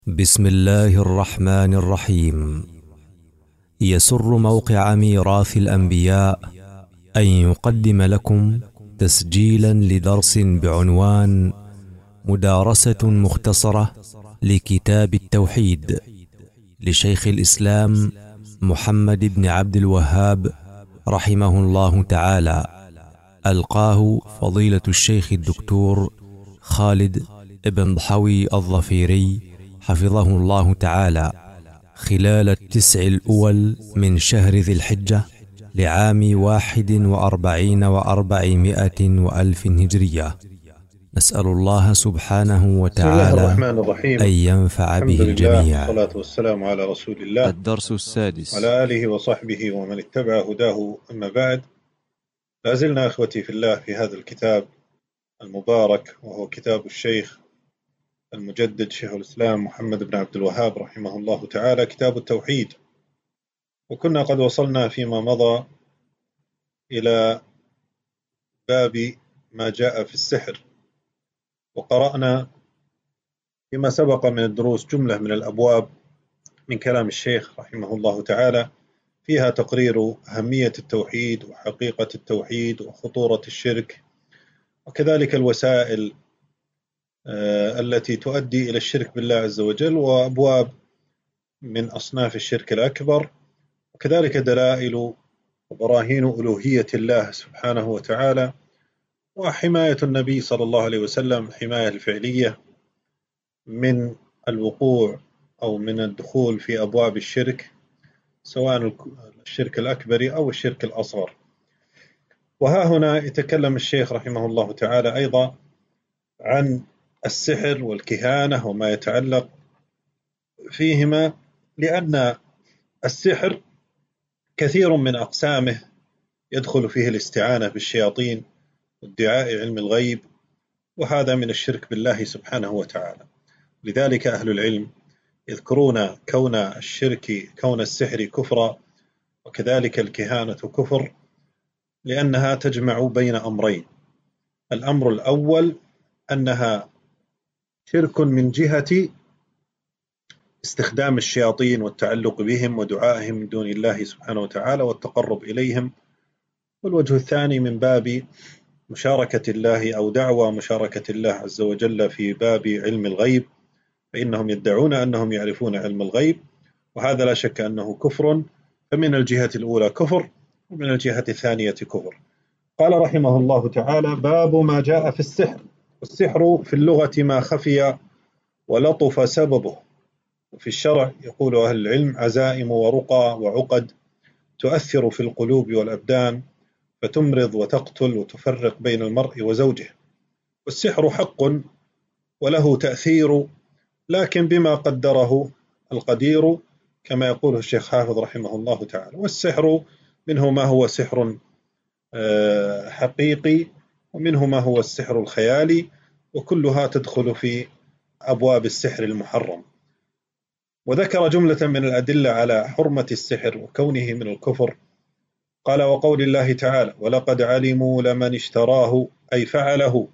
بسم الله الرحمن الرحيم. يسر موقع ميراث الأنبياء أن يقدم لكم تسجيلا لدرس بعنوان مدارسة مختصرة لكتاب التوحيد لشيخ الإسلام محمد بن عبد الوهاب رحمه الله تعالى، ألقاه فضيلة الشيخ الدكتور خالد بن ضحوي الظفيري حفظه الله تعالى خلال 9 الأول من شهر ذي الحجة لعام 41 و400 وألف هجرية. نسأل الله سبحانه وتعالى أن ينفع به الجميع. والصلاة والسلام على رسول الله. الدرس السادس. على آله وصحبه ومن اتبع هداه. أما بعد، لازلنا أخوتي في الله في هذا الكتاب المبارك، وهو كتاب الشيخ المجدد شيخ الإسلام محمد بن عبد الوهاب رحمه الله تعالى، كتاب التوحيد. وكنا قد وصلنا فيما مضى إلى باب ما جاء في السحر، وقرأنا فيما سبق من الدروس جملة من الأبواب من كلام الشيخ رحمه الله تعالى، فيها تقرير أهمية التوحيد وحقيقة التوحيد وخطورة الشرك، وكذلك الوسائل التي تؤدي إلى الشرك بالله عز وجل، وأبواب من أصناف الشرك الأكبر، وكذلك دلائل وبراهين ألوهية الله سبحانه وتعالى، وحماية النبي صلى الله عليه وسلم حماية الفعلية من الوقوع أو من الدخول في أبواب الشرك، سواء الشرك الأكبر أو الشرك الأصغر. وها هنا يتكلم الشيخ رحمه الله تعالى أيضا عن السحر والكهانة وما يتعلق فيهما، لأن السحر كثير من أقسامه يدخل فيه الاستعانة بالشياطين وادعاء علم الغيب، وهذا من الشرك بالله سبحانه وتعالى. لذلك أهل العلم يذكرون كون السحر كفرا، وكذلك الكهانة كفر، لأنها تجمع بين أمرين. الأمر الأول أنها شرك من جهة استخدام الشياطين والتعلق بهم ودعائهم من دون الله سبحانه وتعالى والتقرب إليهم، والوجه الثاني من باب مشاركة الله أو دعوى مشاركة الله عز وجل في باب علم الغيب، فإنهم يدعون أنهم يعرفون علم الغيب، وهذا لا شك أنه كفر. فمن الجهة الأولى كفر، ومن الجهة الثانية كفر. قال رحمه الله تعالى: باب ما جاء في السحر. والسحر في اللغة ما خفي ولطف سببه، وفي الشرع يقول أهل العلم عزائم ورقى وعقد تؤثر في القلوب والأبدان، فتمرض وتقتل وتفرق بين المرء وزوجه. والسحر حق وله تأثير، لكن بما قدره القدير، كما يقول الشيخ حافظ رحمه الله تعالى. والسحر منه ما هو سحر حقيقي، ومنه ما هو السحر الخيالي، وكلها تدخل في أبواب السحر المحرم. وذكر جملة من الأدلة على حرمة السحر وكونه من الكفر. قال: وقول الله تعالى: ولقد علموا لمن اشتراه، أي فعله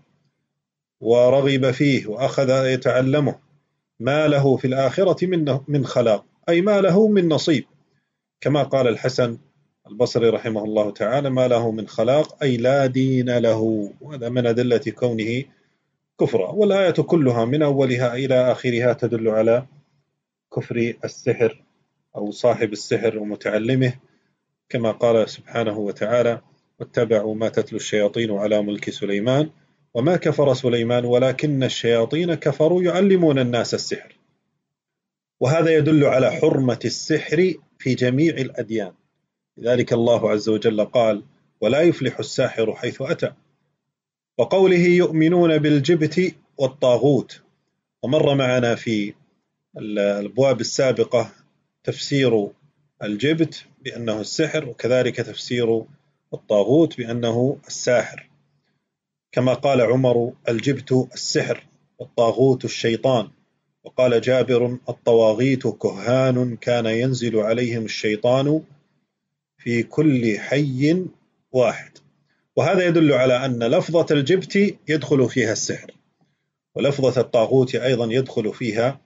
ورغب فيه وأخذ يتعلمه، ما له في الآخرة من خلاق، أي ما له من نصيب، كما قال الحسن البصري رحمه الله تعالى: ما له من خلاق، أي لا دين له. وهذا من أدلة كونه كفرا. والآية كلها من أولها إلى آخرها تدل على كفر السحر أو صاحب السحر ومتعلمه، كما قال سبحانه وتعالى: واتبعوا ما تتلو الشياطين على ملك سليمان وما كفر سليمان ولكن الشياطين كفروا يعلمون الناس السحر. وهذا يدل على حرمة السحر في جميع الأديان. لذلك الله عز وجل قال: ولا يفلح الساحر حيث أتى. وقوله: يؤمنون بالجبت والطاغوت. ومر معنا في الأبواب السابقة تفسير الجبت بأنه السحر، وكذلك تفسير الطاغوت بأنه الساحر، كما قال عمر: الجبت السحر والطاغوت الشيطان. وقال جابر: الطواغيت كهان كان ينزل عليهم الشيطان في كل حي واحد. وهذا يدل على أن لفظة الجبت يدخل فيها السحر، ولفظة الطاغوت أيضا يدخل فيها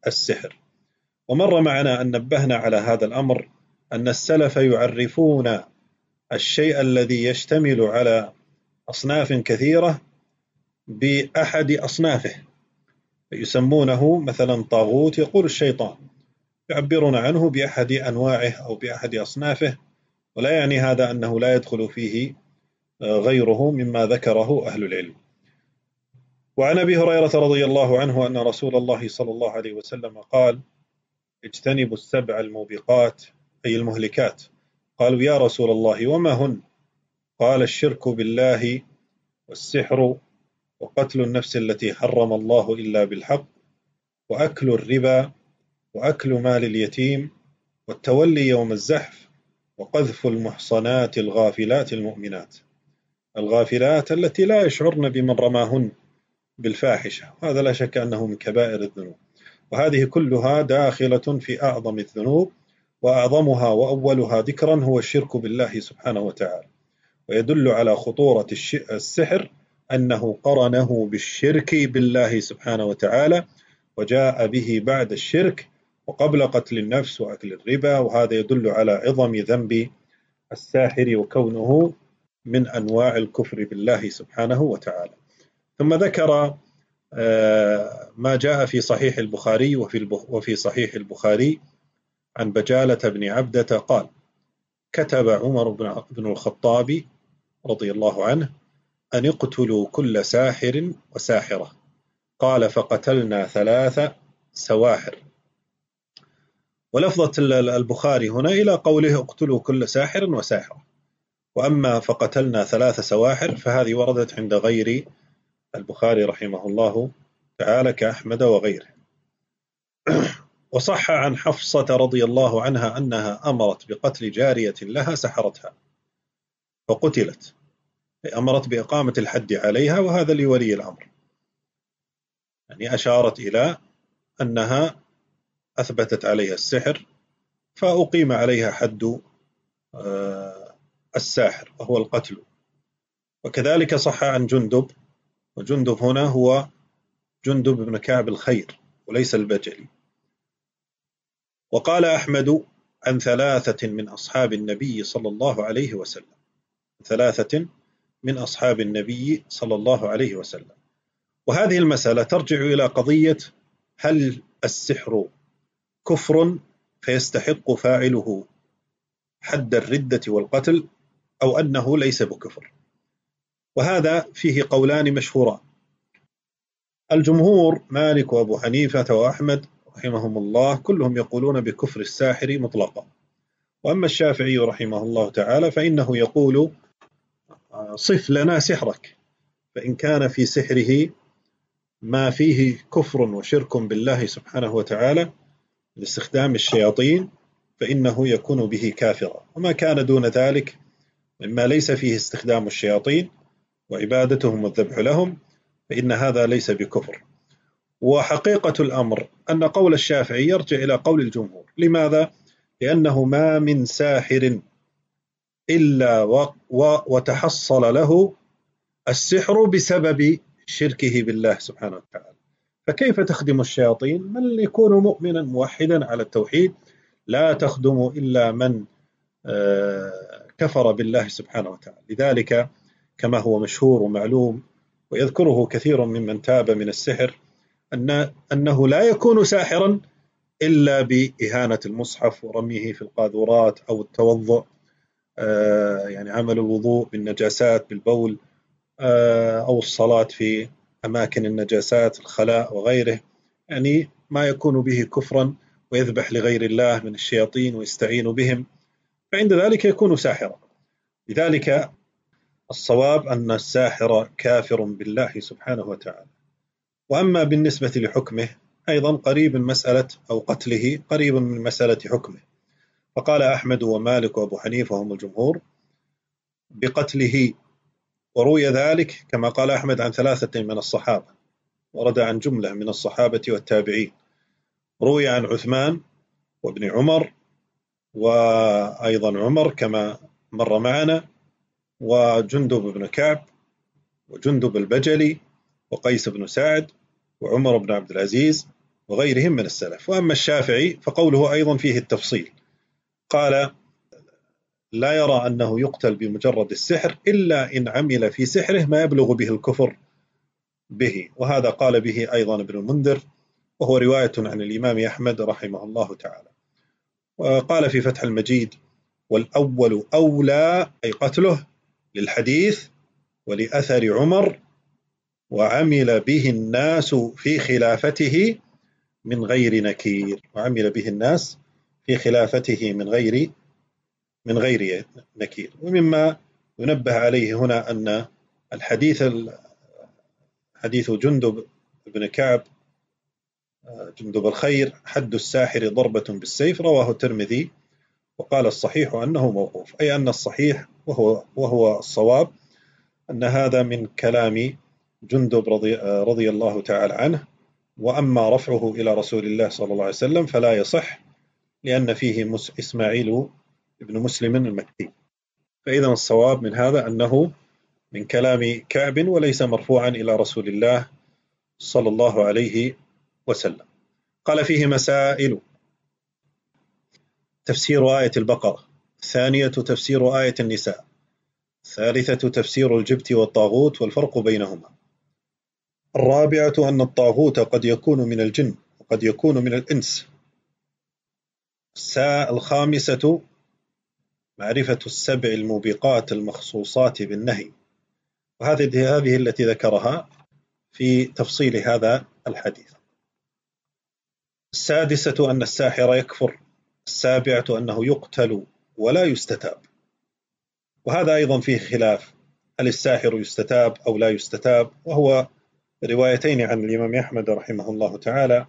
السحر. ومر معنا أن نبهنا على هذا الأمر أن السلف يعرفون الشيء الذي يشتمل على أصناف كثيرة بأحد أصنافه، يسمونه مثلا طاغوت، يقول الشيطان، يعبرون عنه بأحد أنواعه أو بأحد أصنافه، ولا يعني هذا أنه لا يدخل فيه غيره مما ذكره أهل العلم. وعن أبي هريرة رضي الله عنه أن رسول الله صلى الله عليه وسلم قال: اجتنبوا السبع الموبقات، أي المهلكات. قالوا: يا رسول الله وما هن؟ قال: الشرك بالله، والسحر، وقتل النفس التي حرم الله إلا بالحق، وأكل الربا، وأكل مال اليتيم، والتولي يوم الزحف، وقذف المحصنات الغافلات المؤمنات. الغافلات التي لا يشعرن بمن رماهن بالفاحشة، هذا لا شك أنه من كبائر الذنوب، وهذه كلها داخلة في أعظم الذنوب، وأعظمها وأولها ذكرا هو الشرك بالله سبحانه وتعالى. ويدل على خطورة السحر أنه قرنه بالشرك بالله سبحانه وتعالى، وجاء به بعد الشرك وقبل قتل النفس وأكل الربا، وهذا يدل على عظم ذنب الساحر وكونه من أنواع الكفر بالله سبحانه وتعالى. ثم ذكر ما جاء في صحيح البخاري وفي صحيح البخاري عن بجالة بن عبدة قال: كتب عمر بن الخطاب رضي الله عنه أن اقتلوا كل ساحر وساحرة. قال: فقتلنا 3 سواحر. ولفظة البخاري هنا إلى قوله اقتلوا كل ساحر وساحرة. وأما فقتلنا 3 سواحر فهذه وردت عند غير البخاري رحمه الله تعالى كأحمد وغيره. وصح عن حفصة رضي الله عنها أنها أمرت بقتل جارية لها سحرتها فقتلت، أمرت بإقامة الحد عليها، وهذا لولي الأمر، يعني أشارت إلى أنها أثبتت عليها السحر فأقيم عليها حد الساحر وهو القتل. وكذلك صح عن جندب، وجندب هنا هو جندب بن كعب الخير وليس البجلي. وقال أحمد عن 3 من أصحاب النبي صلى الله عليه وسلم، 3 من أصحاب النبي صلى الله عليه وسلم. وهذه المسألة ترجع إلى قضية: هل السحر كفر فيستحق فاعله حد الردة والقتل، أو أنه ليس بكفر؟ وهذا فيه قولان مشهوران. الجمهور مالك وأبو حنيفة وأحمد رحمهم الله كلهم يقولون بكفر الساحر مطلقا. وأما الشافعي رحمه الله تعالى فإنه يقول: صف لنا سحرك، فإن كان في سحره ما فيه كفر وشرك بالله سبحانه وتعالى لاستخدام الشياطين فإنه يكون به كافرا، وما كان دون ذلك مما ليس فيه استخدام الشياطين وعبادتهم والذبح لهم فإن هذا ليس بكفر. وحقيقة الأمر أن قول الشافعي يرجع إلى قول الجمهور. لماذا؟ لأنه ما من ساحر إلا وتحصل له السحر بسبب شركه بالله سبحانه وتعالى، فكيف تخدم الشياطين؟ من يكون مؤمنا موحدا على التوحيد لا تخدم إلا من كفر بالله سبحانه وتعالى. لذلك كما هو مشهور ومعلوم ويذكره كثير ممن تاب من السحر أنه لا يكون ساحرا إلا بإهانة المصحف ورميه في القاذورات أو التوضؤ، يعني عمل الوضوء بالنجاسات بالبول، أو الصلاة في أماكن النجاسات الخلاء وغيره، يعني ما يكون به كفرا، ويذبح لغير الله من الشياطين ويستعين بهم، فعند ذلك يكون ساحرا. لذلك الصواب أن الساحر كافر بالله سبحانه وتعالى. وأما بالنسبة لحكمه أيضا قريب من مسألة أو قتله قريب من مسألة حكمه. فقال أحمد ومالك وأبو حنيفة هم الجمهور بقتله، وروي ذلك كما قال أحمد عن 3 من الصحابة، ورد عن جملة من الصحابة والتابعين، روي عن عثمان وابن عمر وأيضا عمر كما مر معنا، وجندب بن كعب، وجندب البجلي، وقيس بن سعد، وعمر بن عبد العزيز، وغيرهم من السلف. وأما الشافعي فقوله أيضا فيه التفصيل، قال لا يرى أنه يقتل بمجرد السحر إلا إن عمل في سحره ما يبلغ به الكفر به، وهذا قال به أيضا ابن المنذر، وهو رواية عن الإمام أحمد رحمه الله تعالى. وقال في فتح المجيد: والأول أولى، أي قتله، للحديث ولأثر عمر، وعمل به الناس في خلافته من غير نكير. وعمل به الناس في خلافته من غير نكير. ومما ينبه عليه هنا أن حديث جندب بن كعب جندب الخير: حد الساحر ضربة بالسيف، رواه الترمذي، وقال الصحيح أنه موقوف، أي أن الصحيح وهو الصواب أن هذا من كلام جندب رضي الله تعالى عنه. وأما رفعه إلى رسول الله صلى الله عليه وسلم فلا يصح، لأن فيه إسماعيل ابن مسلم المكي. فإذا الصواب من هذا أنه من كلام كعب وليس مرفوعا إلى رسول الله صلى الله عليه وسلم. قال فيه مسائل: تفسير آية البقرة، الثانية تفسير آية النساء، الثالثة تفسير الجبت والطاغوت والفرق بينهما، الرابعة أن الطاغوت قد يكون من الجن وقد يكون من الإنس، الخامسة معرفة السبع الموبقات المخصوصات بالنهي، وهذه التي ذكرها في تفصيل هذا الحديث. السادسة أن الساحر يكفر، السابعة أنه يقتل ولا يستتاب. وهذا أيضا فيه خلاف، هل الساحر يستتاب أو لا يستتاب، وهو روايتين عن الإمام أحمد رحمه الله تعالى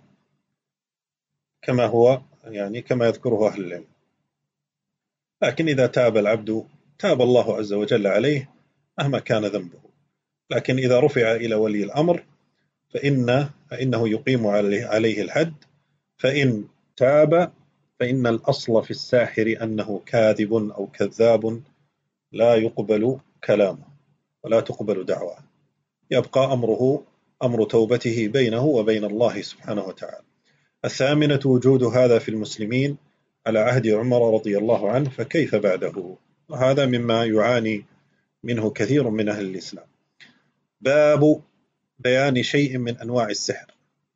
كما يذكره أهل العلم. لكن إذا تاب العبد تاب الله عز وجل عليه مهما كان ذنبه. لكن إذا رفع إلى ولي الأمر فإنه يقيم عليه الحد، فإن تاب فإن الأصل في الساحر أنه كاذب أو كذاب، لا يقبل كلامه ولا تقبل دعواه، يبقى أمر توبته بينه وبين الله سبحانه وتعالى. الثامنة وجود هذا في المسلمين على عهد عمر رضي الله عنه، فكيف بعده؟ وهذا مما يعاني منه كثير من أهل الإسلام. باب بيان شيء من أنواع السحر،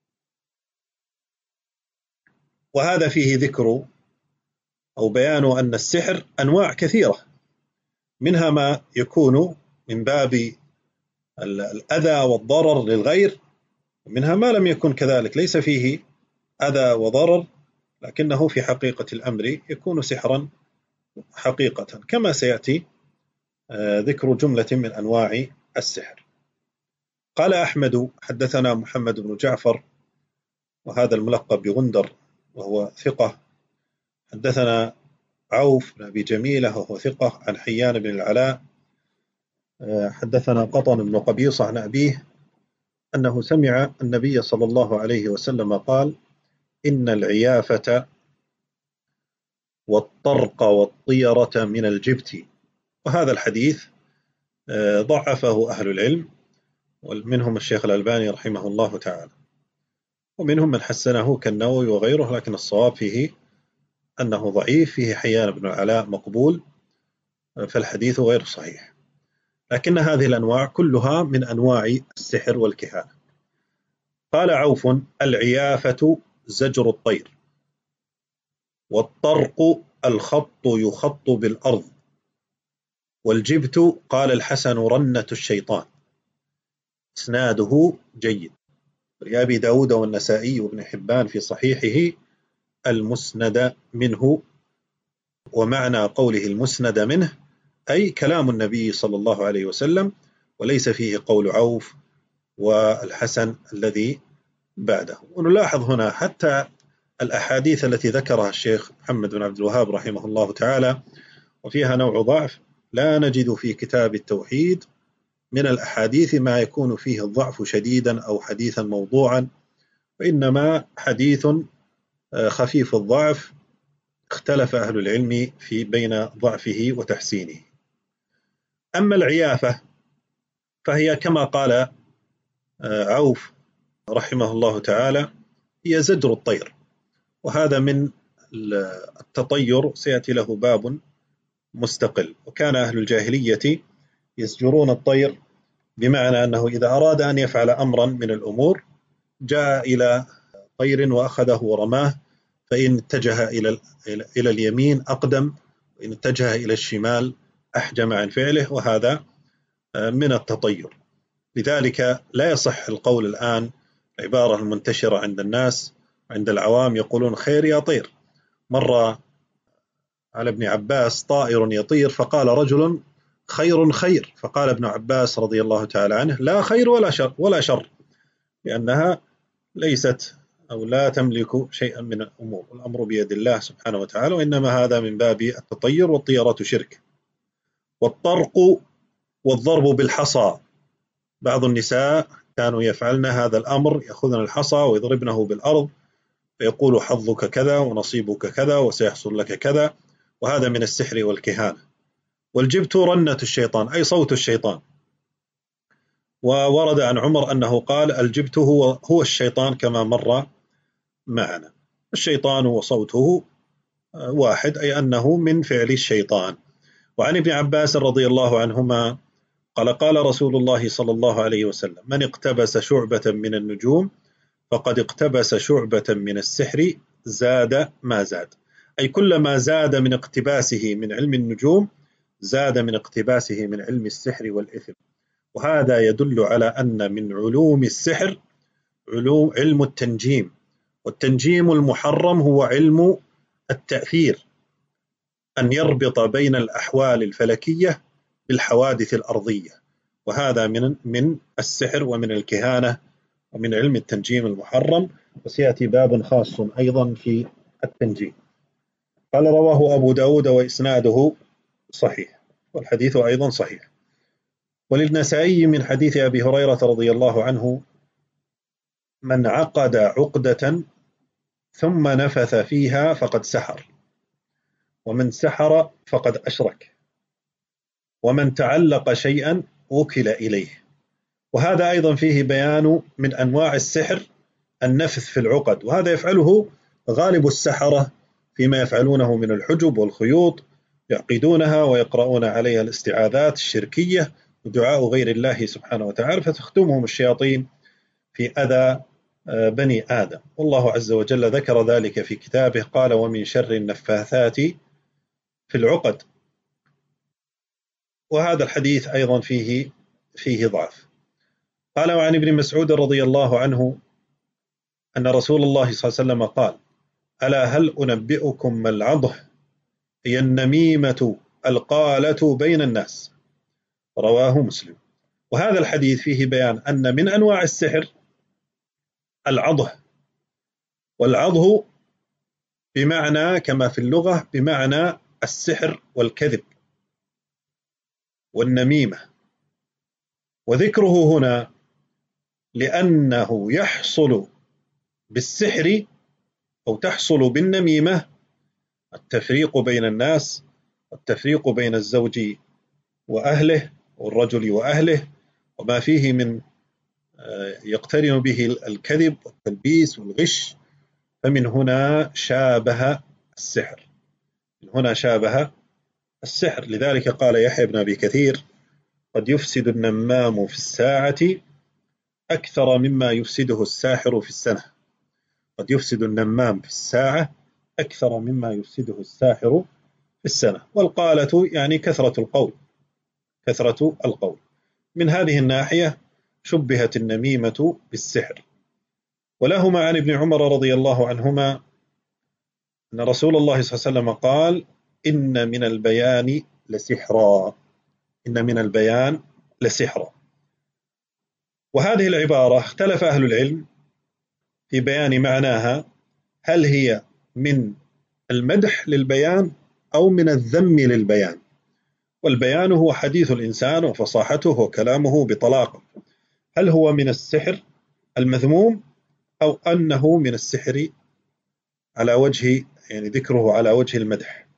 وهذا فيه ذكر أو بيان أن السحر أنواع كثيرة، منها ما يكون من باب الأذى والضرر للغير، ومنها ما لم يكن كذلك، ليس فيه أذى وضرر لكنه في حقيقة الأمر يكون سحرا حقيقة، كما سيأتي ذكر جملة من أنواع السحر. قال أحمد: حدثنا محمد بن جعفر، وهذا الملقب بغندر وهو ثقة. حدثنا عوف بن أبي جميلة وهو ثقة، عن حيان بن العلاء. حدثنا قطن بن قبيصة عن أبيه أنه سمع النبي صلى الله عليه وسلم قال: إن العيافة والطرق والطيرة من الجبت. وهذا الحديث ضعفه أهل العلم، ومنهم الشيخ الألباني رحمه الله تعالى، ومنهم من حسنه كالنووي وغيره، لكن الصواب فيه أنه ضعيف، فيه حيان بن العلاء مقبول، فالحديث غير صحيح. لكن هذه الأنواع كلها من أنواع السحر والكهانة. قال عوف: العيافة زجر الطير، والطرق الخط يخط بالأرض، والجبت قال الحسن رنة الشيطان. إسناده جيد. لأبي داود والنسائي وابن حبان في صحيحه المسند منه، ومعنى قوله المسند منه أي كلام النبي صلى الله عليه وسلم، وليس فيه قول عوف والحسن الذي بعده. ونلاحظ هنا حتى الأحاديث التي ذكرها الشيخ محمد بن عبد الوهاب رحمه الله تعالى وفيها نوع ضعف، لا نجد في كتاب التوحيد من الأحاديث ما يكون فيه الضعف شديدا أو حديثا موضوعا، وإنما حديث خفيف الضعف اختلف أهل العلم بين ضعفه وتحسينه. أما العيافة فهي كما قال عوف رحمه الله تعالى: هي زجر الطير، وهذا من التطير سيأتي له باب مستقل. وكان أهل الجاهلية يزجرون الطير، بمعنى أنه إذا أراد أن يفعل أمرا من الأمور جاء إلى طير وأخذه ورماه، فإن اتجه إلى اليمين أقدم، وإن اتجه إلى الشمال أحجم عن فعله، وهذا من التطير. لذلك لا يصح القول الآن، العبارة المنتشرة عند الناس عند العوام يقولون خير يا طير. مر على ابن عباس طائر يطير فقال رجل خير خير، فقال ابن عباس رضي الله تعالى عنه لا خير ولا شر، لأنها ليست أو لا تملك شيئا من الأمور، الأمر بيد الله سبحانه وتعالى، وإنما هذا من باب التطير، والطيرة شرك. والطرق والضرب بالحصى، بعض النساء كانوا يفعلن هذا الأمر، يأخذن الحصى ويضربنه بالأرض فيقول حظك كذا ونصيبك كذا وسيحصل لك كذا، وهذا من السحر والكهانة. والجبت رنة الشيطان أي صوت الشيطان، وورد عن عمر أنه قال الجبت هو الشيطان كما مر معنا، الشيطان وصوته واحد، أي أنه من فعل الشيطان. وعن ابن عباس رضي الله عنهما قال قال رسول الله صلى الله عليه وسلم من اقتبس شعبة من النجوم فقد اقتبس شعبة من السحر زاد ما زاد، أي كلما زاد من اقتباسه من علم النجوم زاد من اقتباسه من علم السحر والإثم. وهذا يدل على أن من علوم السحر علم التنجيم، والتنجيم المحرم هو علم التأثير، أن يربط بين الأحوال الفلكية بالحوادث الأرضية، وهذا من السحر ومن الكهانة ومن علم التنجيم المحرم، وسيأتي باب خاص أيضا في التنجيم. قال رواه أبو داود وإسناده صحيح، والحديث أيضا صحيح. وللنسائي من حديث أبي هريرة رضي الله عنه من عقد عقدة ثم نفث فيها فقد سحر، ومن سحر فقد أشرك، ومن تعلق شيئا وكل إليه. وهذا أيضا فيه بيان من أنواع السحر النفث في العقد، وهذا يفعله غالب السحرة فيما يفعلونه من الحجب والخيوط، يعقدونها ويقرؤون عليها الاستعاذات الشركية ودعاء غير الله سبحانه وتعالى، فتختمهم الشياطين في أذى بني آدم. والله عز وجل ذكر ذلك في كتابه، قال ومن شر النفاثات في العقد. وهذا الحديث أيضا فيه ضعف. قال وعن ابن مسعود رضي الله عنه أن رسول الله صلى الله عليه وسلم قال ألا هل أنبئكم ما العضه، هي النميمة القالة بين الناس، رواه مسلم. وهذا الحديث فيه بيان أن من أنواع السحر العضه، والعضه بمعنى كما في اللغة بمعنى السحر والكذب والنميمة، وذكره هنا لأنه يحصل بالسحر أو تحصل بالنميمة التفريق بين الناس، التفريق بين الزوج وأهله والرجل وأهله، وما فيه من يقترن به الكذب والتلبيس والغش، فمن هنا شابه السحر، من هنا شابه السحر. لذلك قال يحيى بن أبي كثير قد يفسد النمام في الساعة أكثر مما يفسده الساحر في السنة، قد يفسد النمام في الساعة أكثر مما يفسده الساحر في السنة. والقالة يعني كثرة القول، كثرة القول. من هذه الناحية شبهت النميمة بالسحر. ولهما عن ابن عمر رضي الله عنهما أن رسول الله صلى الله عليه وسلم قال إن من البيان لسحرا، إن من البيان لسحرا. وهذه العبارة اختلف أهل العلم في بيان معناها، هل هي من المدح للبيان أو من الذم للبيان؟ والبيان هو حديث الإنسان وفصاحته وكلامه بطلاقة، هل هو من السحر المذموم أو أنه من السحر على وجه يعني ذكره على وجه المدح؟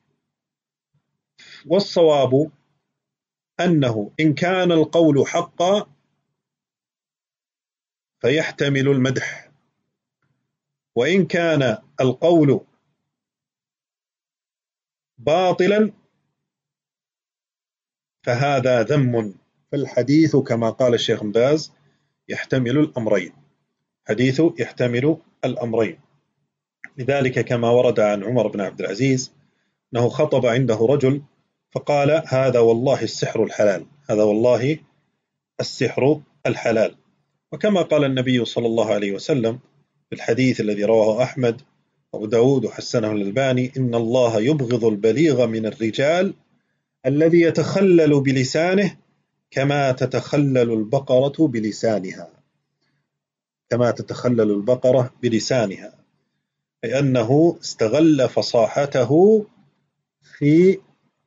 والصواب أنه إن كان القول حقا فيحتمل المدح، وإن كان القول باطلا فهذا ذم. فالحديث كما قال الشيخ بن باز يحتمل الأمرين، حديث يحتمل الأمرين. لذلك كما ورد عن عمر بن عبد العزيز أنه خطب عنده رجل فقال: هذا والله السحر الحلال، هذا والله السحر الحلال. وكما قال النبي صلى الله عليه وسلم في الحديث الذي رواه أحمد وأبو داود وحسنه الألباني: إن الله يبغض البليغ من الرجال الذي يتخلل بلسانه كما تتخلل البقرة بلسانها، كما تتخلل البقرة بلسانها، أي أنه استغل فصاحته في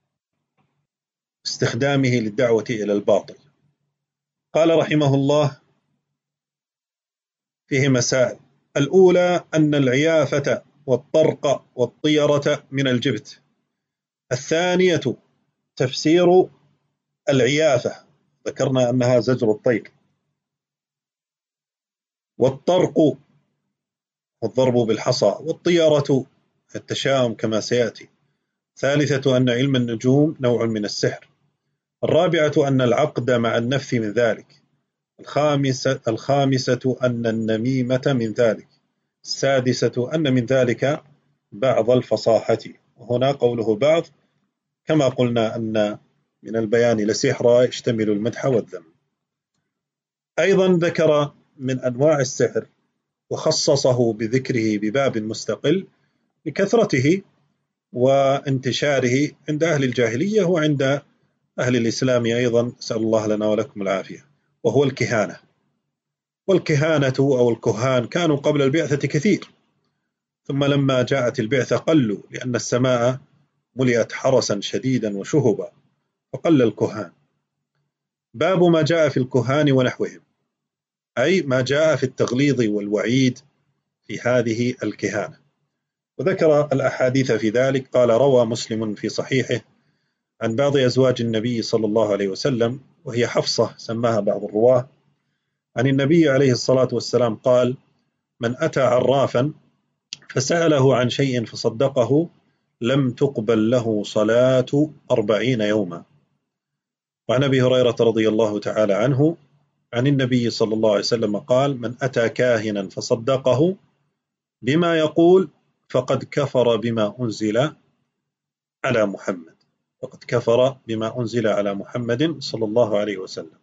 استخدامه للدعوة إلى الباطل. قال رحمه الله: فيه مسائل. الأولى أن العيافة والطرق والطيرة من الجبت. الثانية تفسير العيافة، ذكرنا أنها زجر الطير، والطرق والضرب بالحصى، والطيرة التشاؤم كما سيأتي. ثالثة أن علم النجوم نوع من السحر. الرابعة أن العقد مع النفث من ذلك. الخامسة أن النميمة من ذلك. السادسة أن من ذلك بعض الفصاحة. وهنا قوله بعض كما قلنا أن من البيان لسحر يشتمل المدح والذم. أيضا ذكر من أنواع السحر وخصصه بذكره بباب مستقل لكثرته وانتشاره عند أهل الجاهلية وعند أهل الإسلام أيضا، نسأل الله لنا ولكم العافية، وهو الكهانة. والكهانة أو الكهان كانوا قبل البعثة كثير، ثم لما جاءت البعثة قلوا لأن السماء ملئت حرسا شديدا وشهبا فقل الكهان. باب ما جاء في الكهان ونحوهم، أي ما جاء في التغليظ والوعيد في هذه الكهانة، وذكر الأحاديث في ذلك. قال: روى مسلم في صحيحه عن بعض أزواج النبي صلى الله عليه وسلم، وهي حفصة سماها بعض الرواه، عن النبي عليه الصلاة والسلام قال: من أتى عرافا فسأله عن شيء فصدقه لم تقبل له صلاة 40 يوما. وعن أبي هريرة رضي الله تعالى عنه عن النبي صلى الله عليه وسلم قال: من أتى كاهنا فصدقه بما يقول فقد كفر بما أنزل على محمد، فقد كفر بما أنزل على محمد صلى الله عليه وسلم.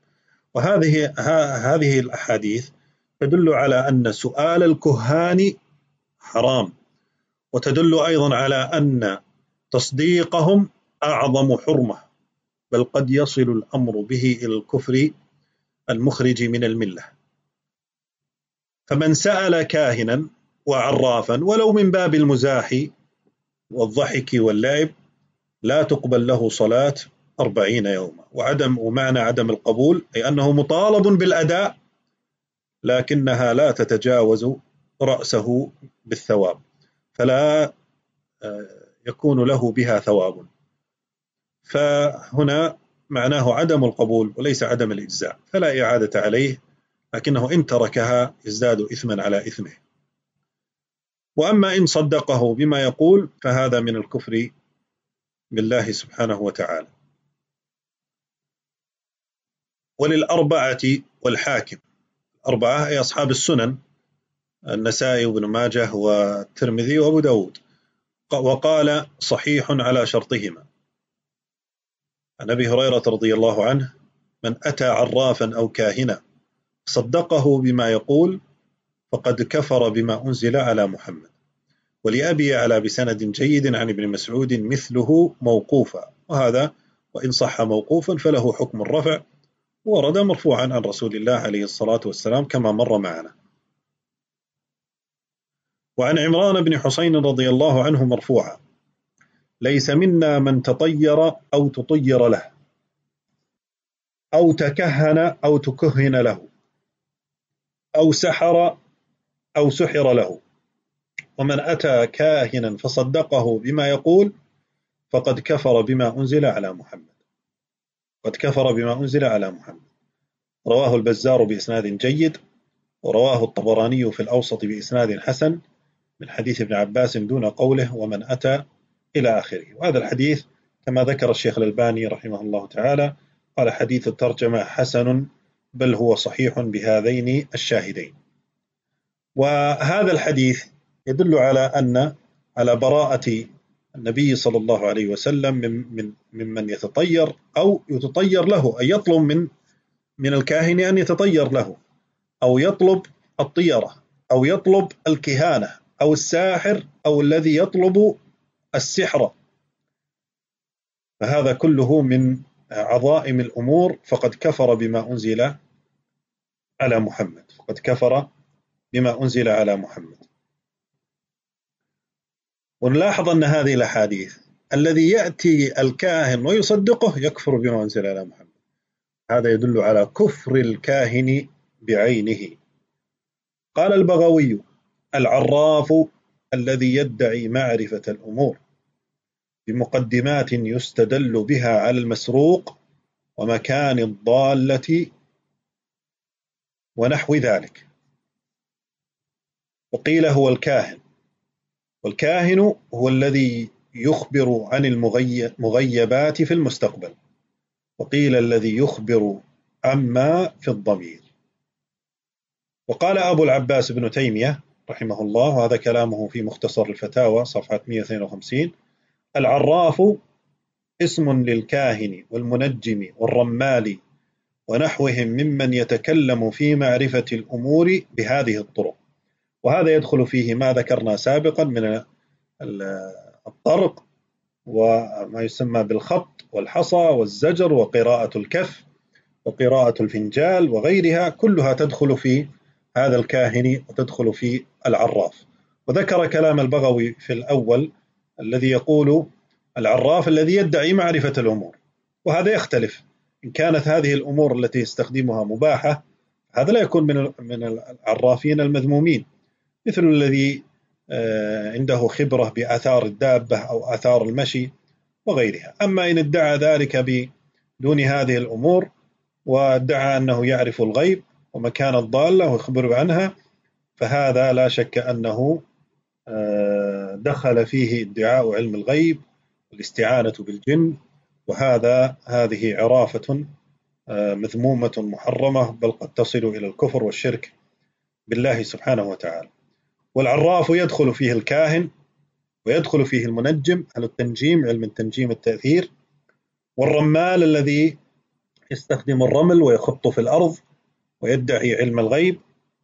هذه الأحاديث تدل على أن سؤال الكهان حرام، وتدل أيضا على أن تصديقهم أعظم حرمة، بل قد يصل الأمر به إلى الكفر المخرج من الملة. فمن سأل كاهنا وعرافا ولو من باب المزاح والضحك واللعب لا تقبل له صلاة 40 يوما. ومعنى عدم القبول أي أنه مطالب بالأداء لكنها لا تتجاوز رأسه بالثواب، فلا يكون له بها ثواب. فهنا معناه عدم القبول وليس عدم الإجزاء، فلا إعادة عليه، لكنه إن تركها يزداد إثما على إثمه. وأما إن صدقه بما يقول فهذا من الكفر بالله سبحانه وتعالى. وللأربعة والحاكم، أربعة أي أصحاب السنن، النسائي وابن ماجه والترمذي وأبو داود، وقال صحيح على شرطهما. عن أبي هريرة رضي الله عنه: من أتى عرافا أو كاهنا صدقه بما يقول فقد كفر بما أنزل على محمد. ولأبي على بسند جيد عن ابن مسعود مثله موقوفا، وهذا وإن صح موقوفا فله حكم الرفع، ورد مرفوعا عن رسول الله عليه الصلاة والسلام كما مر معنا. وعن عمران بن حسين رضي الله عنه مرفوعا: ليس منا من تطير أو تطير له أو تكهن أو تكهن له أو سحر أو سحر له، ومن أتى كاهنا فصدقه بما يقول فقد كفر بما أنزل على محمد. قد كفر بما أنزل على محمد. رواه البزار بإسناد جيد، ورواه الطبراني في الأوسط بإسناد حسن من حديث ابن عباس دون قوله ومن أتى إلى آخره. وهذا الحديث كما ذكر الشيخ الألباني رحمه الله تعالى قال حديث الترجمة حسن بل هو صحيح بهذين الشاهدين. وهذا الحديث يدل على براءة النبي صلى الله عليه وسلم ممن يتطير أو يتطير له، أي يطلب من الكاهن أن يتطير له، أو يطلب الطيرة، أو يطلب الكهانة، أو الساحر، أو الذي يطلب السحر، فهذا كله من عظائم الأمور، فقد كفر بما أنزل على محمد، فقد كفر بما أنزل على محمد. ونلاحظ أن هذه الأحاديث الذي يأتي الكاهن ويصدقه يكفر بما أنزل على محمد، هذا يدل على كفر الكاهن بعينه. قال البغوي: العراف الذي يدعي معرفة الأمور بمقدمات يستدل بها على المسروق ومكان الضالة ونحو ذلك. وقيل هو الكاهن، والكاهن هو الذي يخبر عن المغيبات في المستقبل، وقيل الذي يخبر عما في الضمير. وقال أبو العباس ابن تيمية رحمه الله، وهذا كلامه في مختصر الفتاوى صفحة 152: العراف اسم للكاهن والمنجم والرمال ونحوهم ممن يتكلم في معرفة الأمور بهذه الطرق. وهذا يدخل فيه ما ذكرنا سابقا من الطرق وما يسمى بالخط والحصى والزجر وقراءة الكف وقراءة الفنجال وغيرها، كلها تدخل في هذا الكاهن وتدخل في العراف. وذكر كلام البغوي في الأول الذي يقول العراف الذي يدعي معرفة الأمور، وهذا يختلف. إن كانت هذه الأمور التي يستخدمها مباحة هذا لا يكون من العرافين المذمومين، مثل الذي عنده خبرة بآثار الدابة أو آثار المشي وغيرها. أما إن ادعى ذلك بدون هذه الأمور وادعى أنه يعرف الغيب ومكان الضالة ويخبر عنها، فهذا لا شك أنه دخل فيه ادعاء علم الغيب والاستعانة بالجن، هذه عرافة مذمومة محرمة، بل قد تصل إلى الكفر والشرك بالله سبحانه وتعالى. والعراف يدخل فيه الكاهن ويدخل فيه المنجم، على التنجيم، علم التنجيم التأثير، والرمال الذي يستخدم الرمل ويخط في الأرض ويدعي علم الغيب.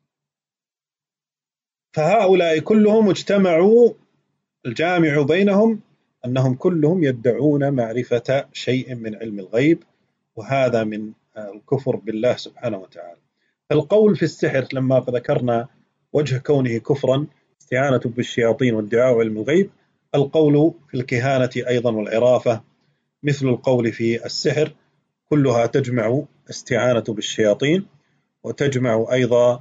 فهؤلاء كلهم اجتمعوا، الجامع بينهم أنهم كلهم يدعون معرفة شيء من علم الغيب، وهذا من الكفر بالله سبحانه وتعالى. القول في السحر لما ذكرنا وجه كونه كفرا استعانة بالشياطين وادعاء علم الغيب، القول في الكهانة أيضا والعرافة مثل القول في السحر، كلها تجمع استعانة بالشياطين وتجمع أيضا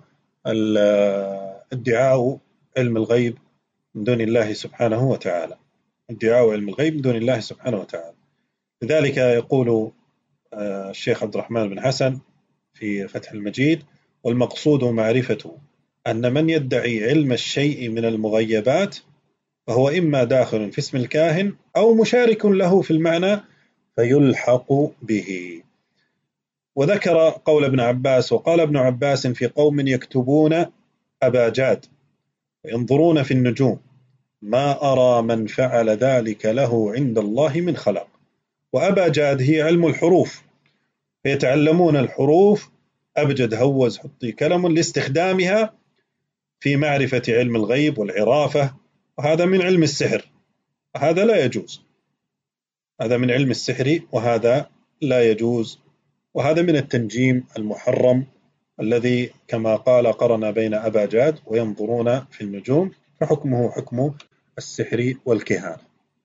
ادعاء علم الغيب من دون الله سبحانه وتعالى، ادعاء علم الغيب من دون الله سبحانه وتعالى. لذلك يقول الشيخ عبد الرحمن بن حسن في فتح المجيد: والمقصود معرفة أن من يدعي علم الشيء من المغيبات فهو إما داخل في اسم الكاهن أو مشارك له في المعنى فيلحق به. وذكر قول ابن عباس: وقال ابن عباس في قوم يكتبون أباجاد وينظرون في النجوم ما أرى من فعل ذلك له عند الله من خلاق. وأباجاد هي علم الحروف، فيتعلمون الحروف أبجد هوز حطي كلم لاستخدامها في معرفة علم الغيب والعرافة، وهذا من علم السحر، هذا لا يجوز، هذا من علم السحر وهذا لا يجوز، وهذا من التنجيم المحرم الذي كما قال قرن بين أباجاد وينظرون في النجوم، فحكمه حكم السحر والكهانة.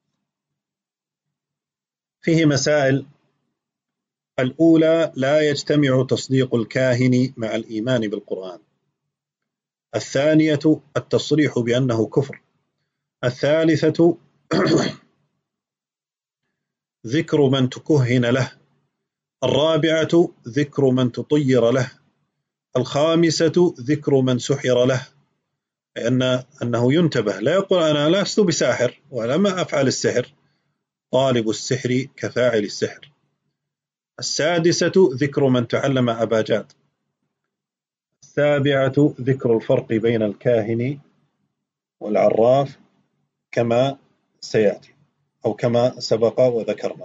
فيه مسائل: الأولى: لا يجتمع تصديق الكاهن مع الإيمان بالقرآن. الثانية: التصريح بأنه كفر. الثالثة: ذكر من تكهن له. الرابعة: ذكر من تطير له. الخامسة: ذكر من سحر له. أنه ينتبه، لا يقول أنا لست بساحر ولم أفعل السحر، طالب السحر كفاعل السحر. السادسة ذكر من تعلم أباجاد. السابعة ذكر الفرق بين الكاهن والعراف كما سيأتي أو كما سبق وذكرنا.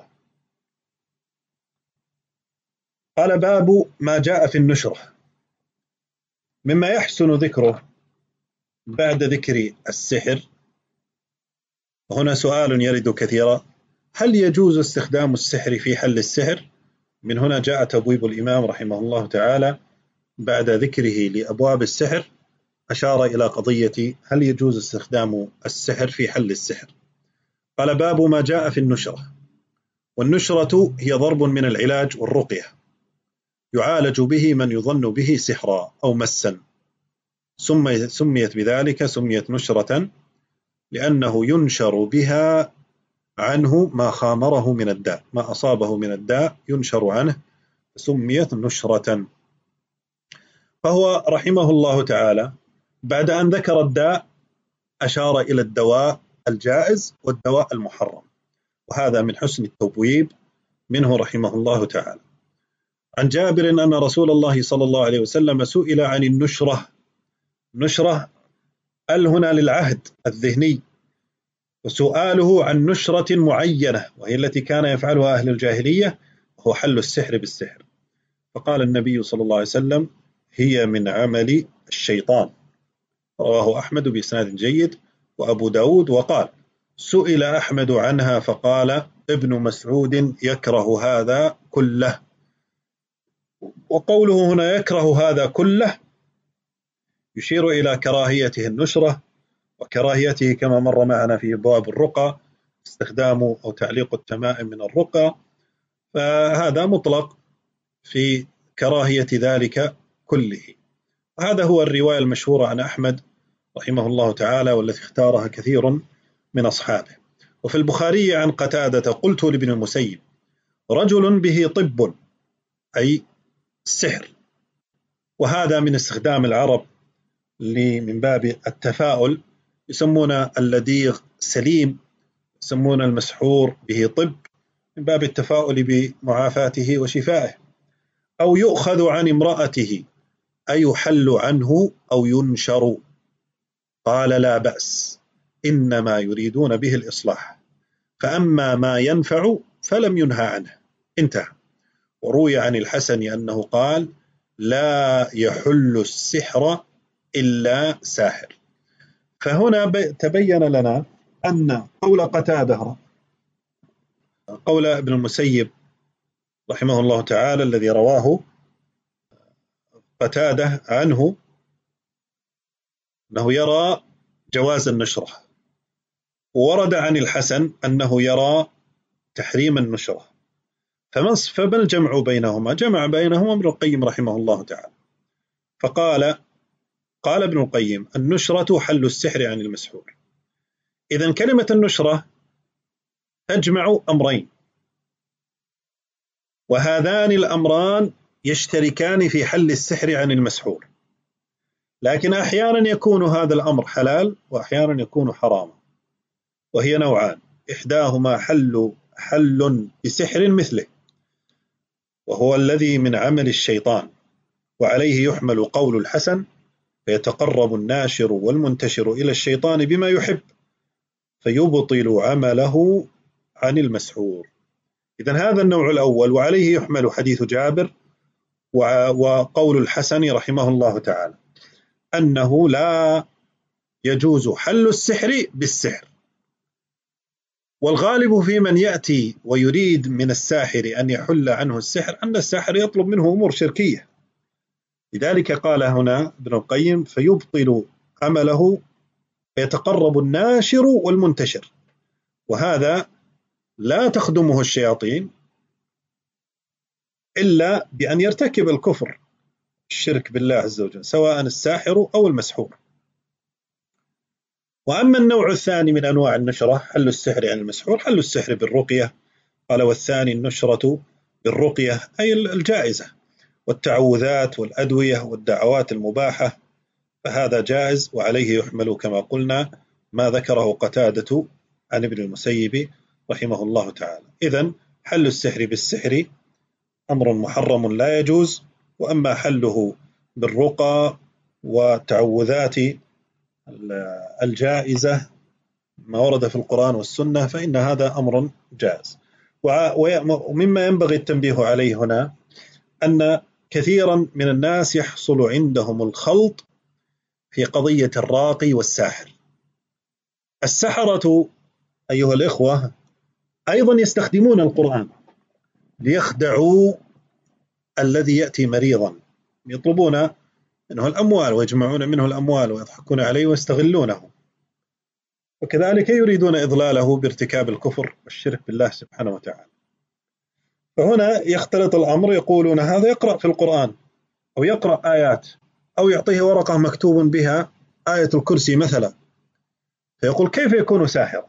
قال باب ما جاء في النشرة. مما يحسن ذكره بعد ذكر السحر، هنا سؤال يرد كثيرا: هل يجوز استخدام السحر في حل السحر؟ من هنا جاء تبويب الإمام رحمه الله تعالى بعد ذكره لأبواب السحر، أشار إلى قضية هل يجوز استخدام السحر في حل السحر. قال باب ما جاء في النشرة. والنشرة هي ضرب من العلاج والرقية، يعالج به من يظن به سحرا أو مسا، سميت بذلك، سميت نشرة لأنه ينشر بها عنه ما خامره من الداء، ما أصابه من الداء ينشر عنه، سميت نشرة. فهو رحمه الله تعالى بعد أن ذكر الداء أشار إلى الدواء الجائز والدواء المحرم، وهذا من حسن التبويب منه رحمه الله تعالى. عن جابر أن رسول الله صلى الله عليه وسلم سئل عن النشرة. نشرة هنا للعهد الذهني، وسؤاله عن نشرة معينة وهي التي كان يفعلها أهل الجاهلية، وهو حل السحر بالسحر. فقال النبي صلى الله عليه وسلم: هي من عمل الشيطان. رواه أحمد بإسناد جيد وأبو داود. وقال: سئل أحمد عنها فقال: ابن مسعود يكره هذا كله. وقوله هنا يكره هذا كله يشير إلى كراهيته النشرة، وكراهيته كما مر معنا في باب الرقى استخدام أو تعليق التمائم من الرقى، فهذا مطلق في كراهية ذلك كله. وهذا هو الرواية المشهورة عن أحمد رحمه الله تعالى، والتي اختارها كثير من أصحابه. وفي البخاري عن قتادة: قلت لابن المسيب: رجل به طب، أي السحر. وهذا من استخدام العرب من باب التفاؤل، يسمون اللديغ سليم، يسمون المسحور به طب، من باب التفاؤل بمعافاته وشفائه. أو يؤخذ عن امرأته، أي يحل عنه أو ينشر. قال: لا بأس، إنما يريدون به الإصلاح، فأما ما ينفع فلم ينهى عنه. انتهى. وروي عن الحسن أنه قال: لا يحل السحر إلا ساحر. فهنا تبين لنا أن قول قتادة، قول ابن المسيب رحمه الله تعالى الذي رواه قتادة عنه، أنه يرى جواز النشرة، وورد عن الحسن أنه يرى تحريم النشرة. فما الجمع بينهما؟ جمع بينهما ابن القيم رحمه الله تعالى، قال ابن القيم: النشرة حل السحر عن المسحور. إذن كلمة النشرة تجمع أمرين، وهذان الأمران يشتركان في حل السحر عن المسحور، لكن أحيانا يكون هذا الأمر حلال وأحيانا يكون حراما، وهي نوعان: إحداهما حل بسحر مثله، وهو الذي من عمل الشيطان، وعليه يحمل قول الحسن: فيتقرب الناشر والمنتشر إلى الشيطان بما يحب فيبطل عمله عن المسحور. إذن هذا النوع الأول، وعليه يحمل حديث جابر وقول الحسن رحمه الله تعالى أنه لا يجوز حل السحر بالسحر. والغالب في من يأتي ويريد من الساحر أن يحل عنه السحر أن الساحر يطلب منه أمور شركية، لذلك قال هنا ابن القيم: فيبطل عمله فيتقرب الناشر والمنتشر. وهذا لا تخدمه الشياطين إلا بأن يرتكب الكفر، الشرك بالله عز وجل، سواء الساحر أو المسحور. وأما النوع الثاني من أنواع النشرة حل السحر عن المسحور، حل السحر بالرقية. قال: والثاني النشرة بالرقية، أي الجائزة، والتعوذات والأدوية والدعوات المباحة، فهذا جائز وعليه يحمل كما قلنا ما ذكره قتادة عن ابن المسيب رحمه الله تعالى. إذن حل السحر بالسحر أمر محرم لا يجوز، وأما حله بالرقى والتعوذات الجائزة ما ورد في القرآن والسنة فإن هذا أمر جائز. ومما ينبغي التنبيه عليه هنا أن كثيرا من الناس يحصل عندهم الخلط في قضية الراقي والساحر. السحرة أيها الإخوة أيضا يستخدمون القرآن ليخدعوا الذي يأتي مريضا، يطلبون منه الأموال ويجمعون منه الأموال ويضحكون عليه ويستغلونه، وكذلك يريدون إضلاله بارتكاب الكفر والشرك بالله سبحانه وتعالى. فهنا يختلط الأمر، يقولون هذا يقرأ في القرآن أو يقرأ آيات أو يعطيه ورقة مكتوب بها آية الكرسي مثلا، فيقول كيف يكون ساحرا؟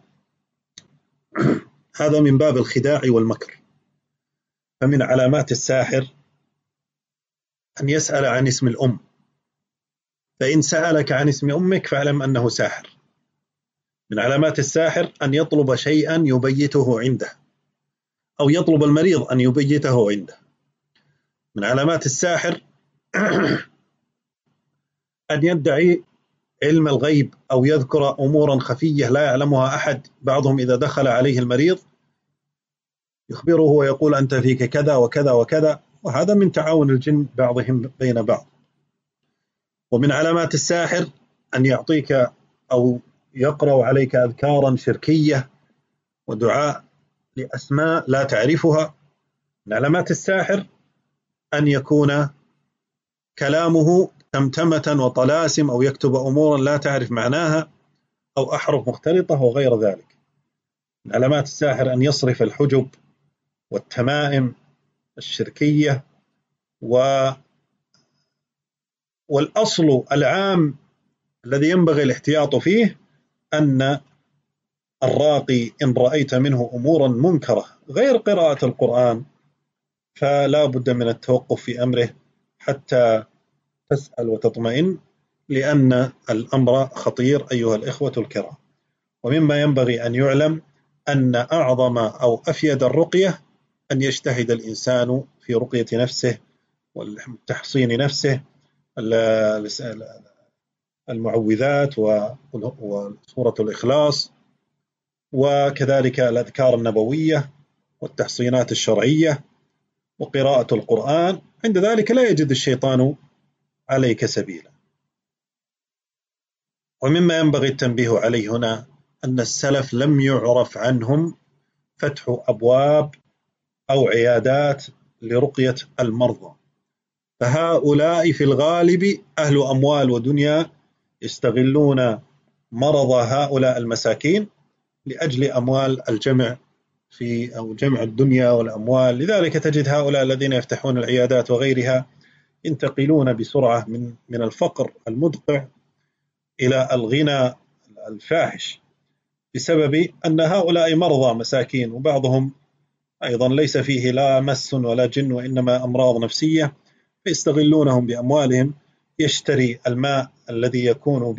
هذا من باب الخداع والمكر. فمن علامات الساحر أن يسأل عن اسم الأم، فإن سألك عن اسم أمك فاعلم أنه ساحر. من علامات الساحر أن يطلب شيئا يبيته عنده، أو يطلب المريض أن يبيته عنده. من علامات الساحر أن يدعي علم الغيب أو يذكر أمورا خفية لا يعلمها أحد. بعضهم إذا دخل عليه المريض يخبره ويقول أنت فيك كذا وكذا وكذا، وهذا من تعاون الجن بعضهم بين بعض. ومن علامات الساحر أن يعطيك أو يقرأ عليك أذكارا شركية ودعاء لأسماء لا تعرفها. من علامات الساحر أن يكون كلامه تمتمة وطلاسم، أو يكتب أمورا لا تعرف معناها، أو أحرف مختلطة وغير ذلك. من علامات الساحر أن يصرف الحجب والتمائم الشركية. والأصل العام الذي ينبغي الاحتياط فيه أن الراقي إن رأيت منه أمورا منكرة غير قراءة القرآن فلا بد من التوقف في أمره حتى تسأل وتطمئن، لأن الأمر خطير أيها الإخوة الكرام. ومما ينبغي أن يعلم أن أعظم أو أفيد الرقية أن يجتهد الإنسان في رقية نفسه وتحصين نفسه، المعوذات وسورة الإخلاص، وكذلك الأذكار النبوية والتحصينات الشرعية وقراءة القرآن. عند ذلك لا يجد الشيطان عليك سبيلا. ومما ينبغي التنبيه عليه هنا أن السلف لم يعرف عنهم فتح أبواب أو عيادات لرقية المرضى، فهؤلاء في الغالب أهل أموال ودنيا يستغلون مرض هؤلاء المساكين لأجل أموال الجمع أو جمع الدنيا والأموال. لذلك تجد هؤلاء الذين يفتحون العيادات وغيرها ينتقلون بسرعة من الفقر المدقع إلى الغنى الفاحش، بسبب أن هؤلاء مرضى مساكين، وبعضهم أيضا ليس فيه لا مس ولا جن وإنما أمراض نفسية، فيستغلونهم بأموالهم. يشتري الماء الذي يكون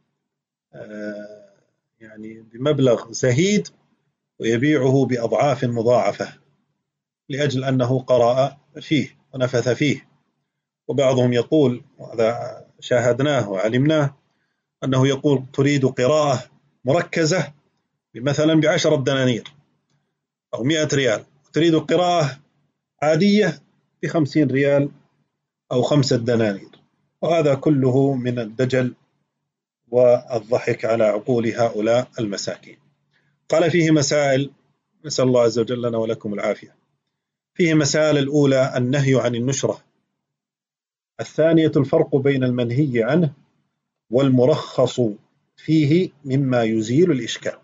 بمبلغ زهيد ويبيعه بأضعاف مضاعفة لأجل أنه قرأ فيه ونفث فيه. وبعضهم يقول، وهذا شاهدناه وعلمناه، أنه يقول تريد قراءة مركزة مثلا ب10 دنانير أو 100 ريال، تريد قراءة عادية ب50 ريال أو 5 دنانير، وهذا كله من الدجل والضحك على عقول هؤلاء المساكين. قال فيه مسائل، نسأل الله عز وجل لنا ولكم العافية. فيه مسائل: الأولى النهي عن النشرة، الثانية الفرق بين المنهي عنه والمرخص فيه مما يزيل الإشكال.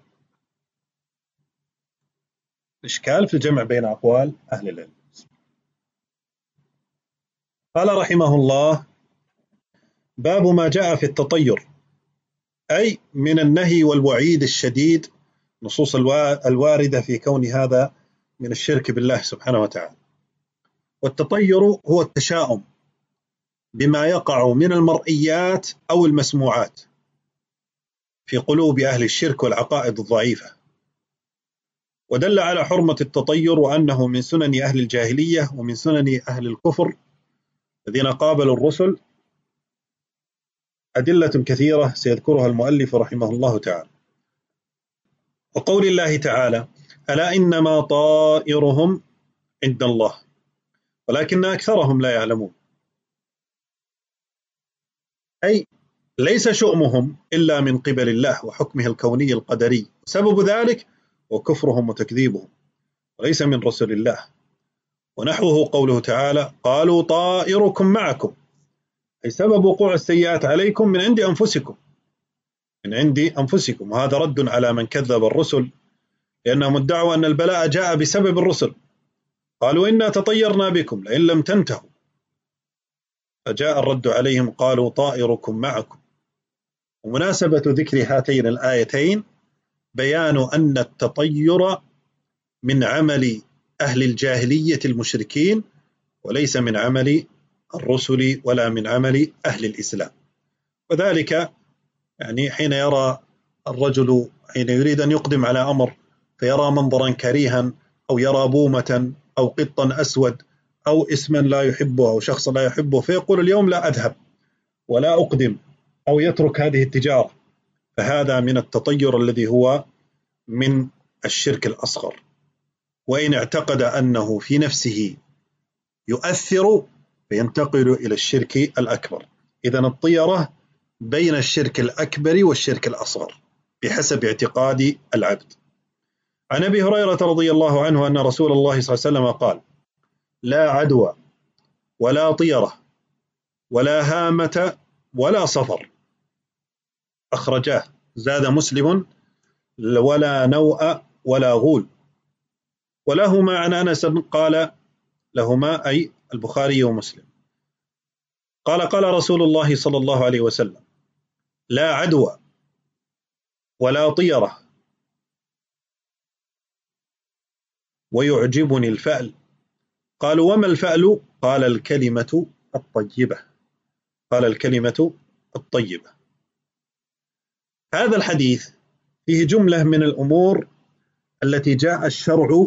الإشكال في الجمع بين أقوال أهل العلم. قال رحمه الله: باب ما جاء في التطير، أي من النهي والوعيد الشديد، نصوص الواردة في كون هذا من الشرك بالله سبحانه وتعالى. والتطير هو التشاؤم بما يقع من المرئيات أو المسموعات في قلوب أهل الشرك والعقائد الضعيفة، ودل على حرمة التطير وأنه من سنن أهل الجاهلية ومن سنن أهل الكفر الذين قابلوا الرسل، أدلة كثيرة سيذكرها المؤلف رحمه الله تعالى. وقول الله تعالى: ألا إنما طائرهم عند الله ولكن أكثرهم لا يعلمون، أي ليس شؤمهم إلا من قبل الله وحكمه الكوني القدري، سبب ذلك وكفرهم وتكذيبهم وليس من رسل الله. ونحوه قوله تعالى: قالوا طائركم معكم، أي سبب وقوع السيئات عليكم من عند أنفسكم، وهذا رد على من كذب الرسل، لأنهم ادعوا أن البلاء جاء بسبب الرسل، قالوا إنا تطيرنا بكم لئن لم تنتهوا، فجاء الرد عليهم قالوا طائركم معكم. ومناسبة ذكر هاتين الآيتين بيان أن التطير من عمل أهل الجاهلية المشركين وليس من عمل الرسل ولا من عمل أهل الإسلام. وذلك يعني حين يرى الرجل حين يريد أن يقدم على أمر فيرى منظرا كريها أو يرى بومة أو قطا أسود أو اسما لا يحبه أو شخصا لا يحبه فيقول اليوم لا أذهب ولا أقدم أو يترك هذه التجارة، فهذا من التطير الذي هو من الشرك الأصغر، وإن اعتقد أنه في نفسه يؤثر فينتقل إلى الشرك الأكبر. إذن الطيرة بين الشرك الأكبر والشرك الأصغر بحسب اعتقاد العبد. عن أبي هريرة رضي الله عنه أن رسول الله صلى الله عليه وسلم قال: لا عدوى ولا طيرة ولا هامة ولا صفر، أخرجاه. زاد مسلم: ولا نوء ولا غول. ولهما عن أنس قال، لهما أي البخاري ومسلم، قال رسول الله صلى الله عليه وسلم: لا عدوى ولا طيرة ويعجبني الفأل. قالوا: وما الفأل؟ قال: الكلمة الطيبة. هذا الحديث فيه جملة من الأمور التي جاء الشرع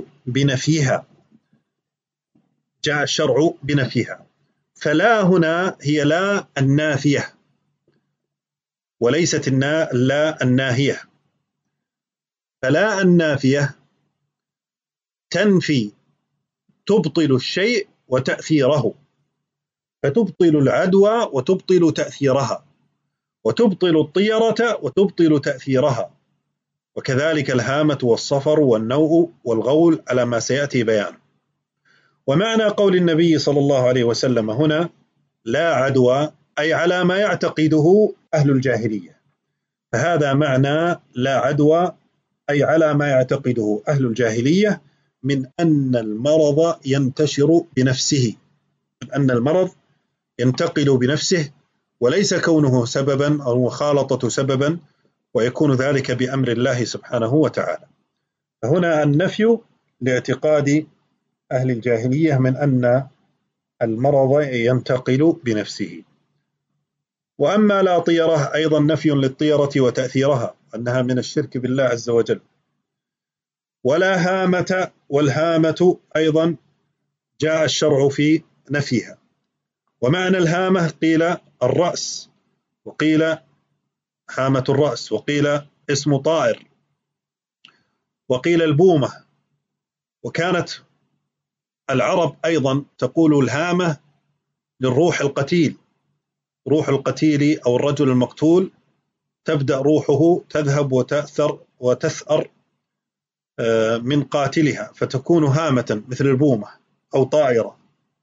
بنفيها. فلا هنا هي لا النافية وليست لا الناهية. فلا النافية تنفي، تبطل الشيء وتأثيره، فتبطل العدوى وتبطل تأثيرها، وتبطل الطيرة وتبطل تأثيرها، وكذلك الهامة والصفر والنوء والغول على ما سيأتي بيانه. ومعنى قول النبي صلى الله عليه وسلم هنا لا عدوى أي على ما يعتقده أهل الجاهلية، فهذا معنى لا عدوى أي على ما يعتقده أهل الجاهلية من أن المرض ينتشر بنفسه، من أن المرض ينتقل بنفسه وليس كونه سببا أو مخالطة سببا، ويكون ذلك بأمر الله سبحانه وتعالى. فهنا النفي لاعتقاد أهل الجاهلية من أن المرض ينتقل بنفسه. وأما لا طيرة أيضا نفي للطيرة وتأثيرها أنها من الشرك بالله عز وجل. ولا هامة، والهامة أيضا جاء الشرع في نفيها. ومعنى الهامة قيل الرأس، وقيل هامة الرأس، وقيل اسم طائر، وقيل البومة. وكانت العرب أيضا تقول الهامة للروح القتيل، روح القتيل أو الرجل المقتول تبدأ روحه تذهب وتثأر من قاتلها فتكون هامة مثل البومة أو طائرة.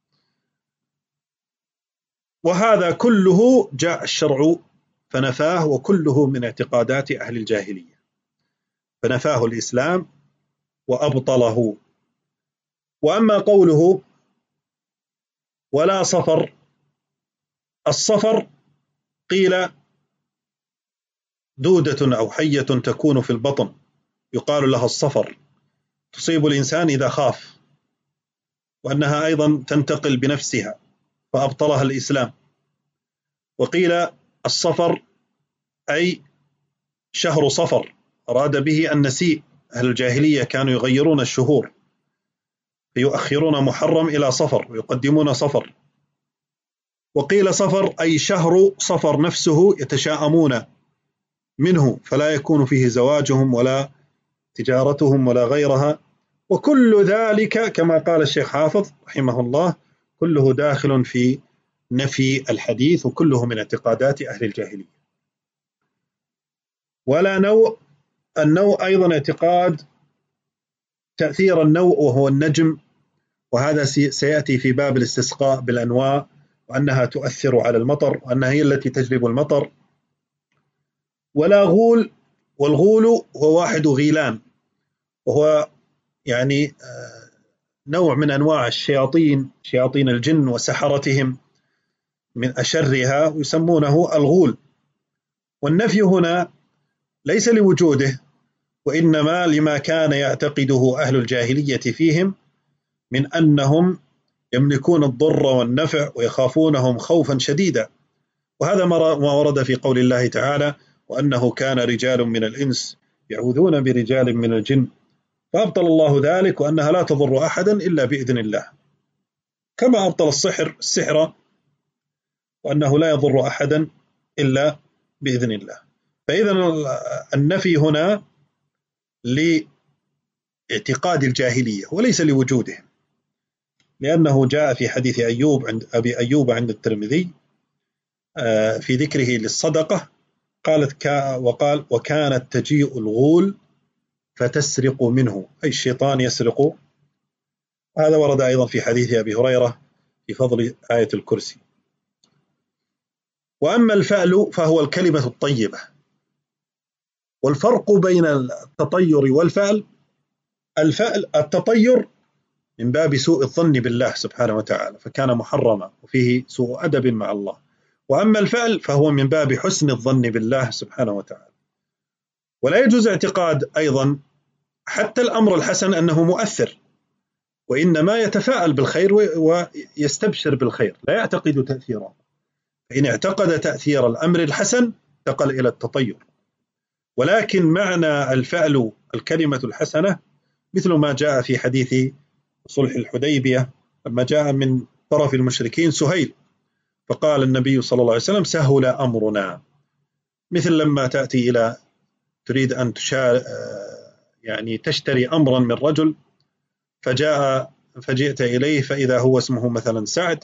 وهذا كله جاء الشرع فنفاه، وكله من اعتقادات أهل الجاهلية، فنفاه الإسلام وأبطله. وأما قوله ولا صفر، الصفر قيل دودة أو حية تكون في البطن يقال لها الصفر، تصيب الإنسان إذا خاف، وأنها أيضا تنتقل بنفسها فأبطلها الإسلام. وقيل الصفر أي شهر صفر، أراد به النسيء. أهل الجاهلية كانوا يغيرون الشهور فيؤخرون محرم إلى صفر ويقدمون صفر. وقيل صفر أي شهر صفر نفسه يتشاءمون منه، فلا يكون فيه زواجهم ولا تجارتهم ولا غيرها. وكل ذلك كما قال الشيخ حافظ رحمه الله كله داخل في نفي الحديث، وكله من اعتقادات أهل الجاهلية. ولا نوء، النوء أيضا اعتقاد تأثير النوء وهو النجم، وهذا سيأتي في باب الاستسقاء بالأنواء، وأنها تؤثر على المطر وأنها هي التي تجلب المطر. ولا غول، والغول هو واحد غيلان، وهو يعني نوع من أنواع الشياطين، شياطين الجن وسحرتهم من أشرها، ويسمونه الغول. والنفي هنا ليس لوجوده، وإنما لما كان يعتقده أهل الجاهلية فيهم من أنهم يملكون الضر والنفع ويخافونهم خوفا شديدا. وهذا ما ورد في قول الله تعالى: وأنه كان رجال من الإنس يعوذون برجال من الجن، فأبطل الله ذلك، وأنها لا تضر أحدا إلا بإذن الله، كما أبطل السحر وأنه لا يضر أحدا إلا بإذن الله. فإذا النفي هنا لاعتقاد الجاهلية وليس لوجودهم، لأنه جاء في حديث عند أبي أيوب عند الترمذي في ذكره للصدقة وقال: وكانت تجيء الغول فتسرق منه، أي الشيطان يسرق. هذا ورد أيضا في حديث أبي هريرة في فضل آية الكرسي. وأما الفأل فهو الكلمة الطيبة. والفرق بين التطير والفأل: التطير من باب سوء الظن بالله سبحانه وتعالى فكان محرما وفيه سوء أدب مع الله. وأما الفأل فهو من باب حسن الظن بالله سبحانه وتعالى. ولا يجوز اعتقاد أيضا حتى الأمر الحسن أنه مؤثر، وإنما يتفاءل بالخير ويستبشر بالخير، لا يعتقد تأثيره. فإن اعتقد تأثير الأمر الحسن انتقل إلى التطير. ولكن معنى الفأل الكلمة الحسنة، مثل ما جاء في حديث صلح الحديبية لما جاء من طرف المشركين سهيل، فقال النبي صلى الله عليه وسلم: سهل أمرنا. مثل لما تأتي إلى تريد أن يعني تشتري أمرا من رجل، فجئت إليه فإذا هو اسمه مثلا سعد،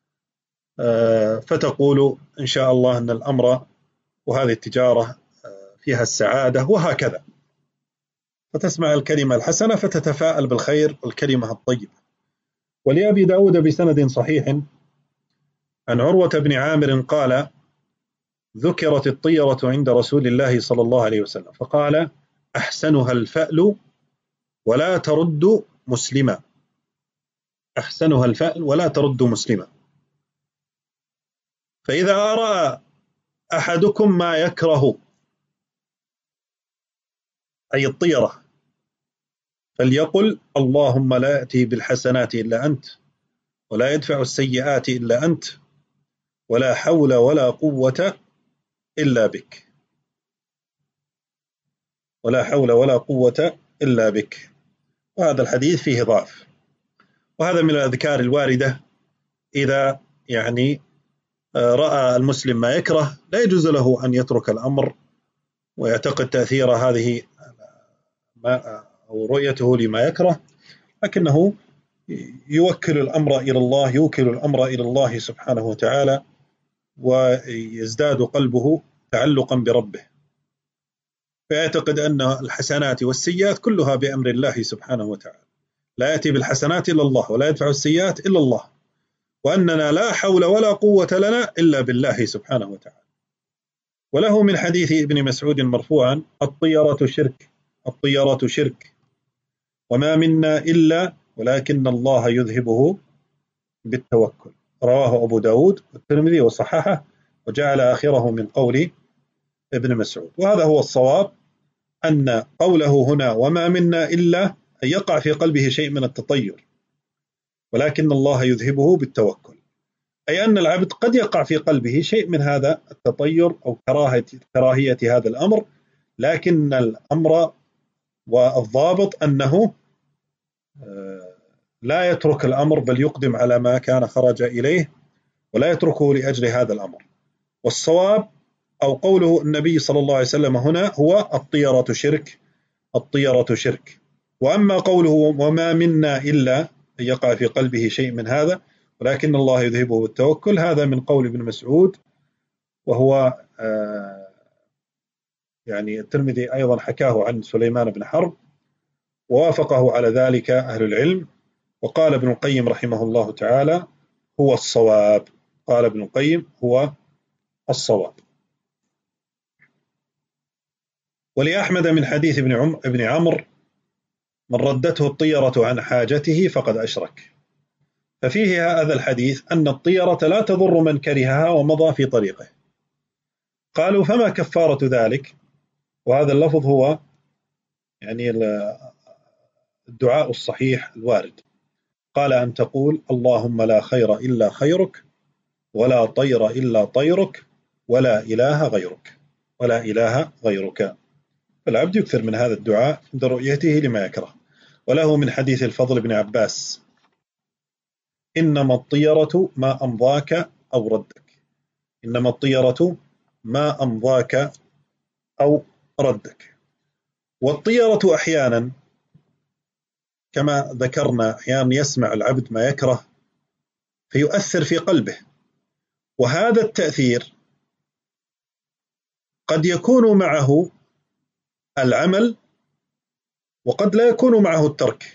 فتقول إن شاء الله أن الأمر وهذه التجارة فيها السعادة، وهكذا. فتسمع الكلمة الحسنة فتتفاءل بالخير والكلمة الطيبة. ولأبي داود بسند صحيح عن عروة بن عامر قال: ذكرت الطيرة عند رسول الله صلى الله عليه وسلم فقال: أحسنها الفأل ولا ترد مسلما. أحسنها الفأل ولا ترد مسلما. فإذا رأى أحدكم ما يكره، أي الطيرة، فليقل: اللهم لا يأتي بالحسنات إلا أنت، ولا يدفع السيئات إلا أنت، ولا حول ولا قوة إلا بك. ولا حول ولا قوة إلا بك. وهذا الحديث فيه ضعف، وهذا من الأذكار الواردة. إذا يعني رأى المسلم ما يكره لا يجوز له أن يترك الأمر ويعتقد تأثير هذه أو رؤيته لما يكره، لكنه يوكل الأمر إلى الله سبحانه وتعالى، ويزداد قلبه تعلقا بربه، فيعتقد أن الحسنات والسيئات كلها بأمر الله سبحانه وتعالى، لا يأتي بالحسنات إلا الله ولا يدفع السيئات إلا الله، وأننا لا حول ولا قوة لنا إلا بالله سبحانه وتعالى. وله من حديث ابن مسعود مرفوعا: الطيرة شرك وما منا إلا ولكن الله يذهبه بالتوكل. رواه أبو داود والترمذي وصححه، وجعل آخره من قول ابن مسعود. وهذا هو الصواب، أن قوله هنا وما منا إلا أن يقع في قلبه شيء من التطير، ولكن الله يذهبه بالتوكل. أي أن العبد قد يقع في قلبه شيء من هذا التطير أو كراهية هذا الأمر، لكن الأمر والضابط أنه لا يترك الأمر، بل يقدم على ما كان خرج إليه ولا يتركه لأجل هذا الأمر. والصواب أو قوله النبي صلى الله عليه وسلم هنا هو الطيرة شرك، الطيرة شرك. وأما قوله وما منا إلا أن يقع في قلبه شيء من هذا ولكن الله يذهبه بالتوكل، هذا من قول ابن مسعود، وهو يعني الترمذي أيضا حكاه عن سليمان بن حرب، ووافقه على ذلك أهل العلم. وقال ابن القيم رحمه الله تعالى هو الصواب، قال ابن القيم هو الصواب. ولأحمد من حديث ابن عمرو من ردته الطيرة عن حاجته فقد أشرك. ففيه هذا الحديث أن الطيرة لا تضر من كرهها ومضى في طريقه. قالوا فما كفارة ذلك؟ وهذا اللفظ هو يعني الدعاء الصحيح الوارد. قال أن تقول اللهم لا خير إلا خيرك ولا طير إلا طيرك ولا إله غيرك، ولا إله غيرك. فالعبد يكثر من هذا الدعاء عند رؤيته لما يكره. وله من حديث الفضل بن عباس إنما الطيرة ما أمضاك أو ردك، إنما الطيرة ما أمضاك أو ردك. والطيرة أحيانا كما ذكرنا أحيانا يسمع العبد ما يكره فيؤثر في قلبه، وهذا التأثير قد يكون معه العمل وقد لا يكون معه الترك.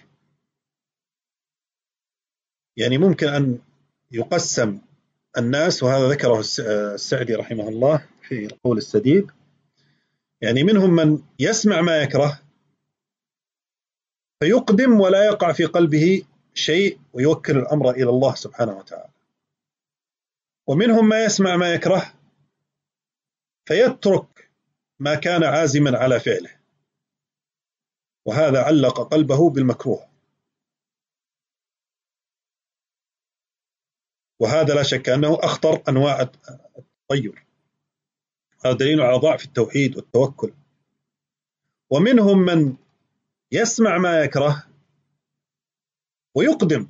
يعني ممكن أن يقسم الناس، وهذا ذكره السعدي رحمه الله في القول السديد، يعني منهم من يسمع ما يكره فيقدم ولا يقع في قلبه شيء ويوكل الأمر إلى الله سبحانه وتعالى، ومنهم ما يسمع ما يكره فيترك ما كان عازما على فعله، وهذا علق قلبه بالمكروه. وهذا لا شك أنه أخطر أنواع التطير، هذا دليل على ضعف التوحيد والتوكل. ومنهم من يسمع ما يكره ويقدم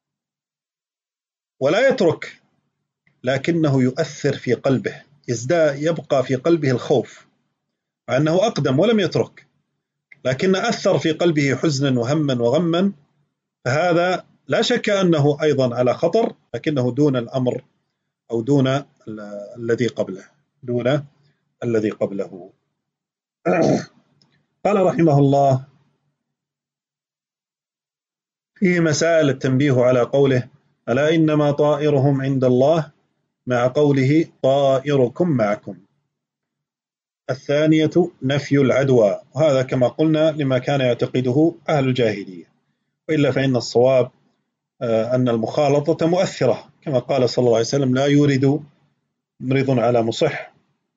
ولا يترك، لكنه يؤثر في قلبه، يبقى في قلبه الخوف مع أنه أقدم ولم يترك، لكن أثر في قلبه حزنا وهما وغما، فهذا لا شك أنه أيضا على خطر، لكنه دون الأمر أو دون الذي قبله، دون الذي قبله. قال رحمه الله فيه مسائل التنبيه على قوله ألا إنما طائرهم عند الله، مع قوله طائركم معكم. الثانية نفي العدوى، وهذا كما قلنا لما كان يعتقده أهل الجاهلية، وإلا فإن الصواب أن المخالطة مؤثرة، كما قال صلى الله عليه وسلم لا يورد مريض على مصح،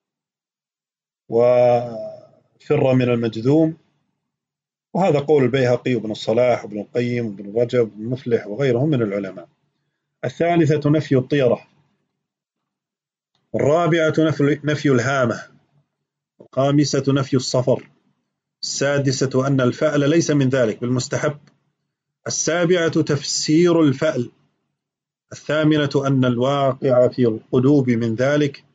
وفر من المجذوم. وهذا قول البيهقي وابن الصلاح وابن القيم وابن رجب وابن مفلح وغيرهم من العلماء. الثالثة نفي الطيرة. الرابعة نفي الهامة. الخامسة نفي الصفر. السادسة أن الفأل ليس من ذلك بالمستحب. السابعة تفسير الفأل. الثامنة أن الواقع في القلوب من ذلك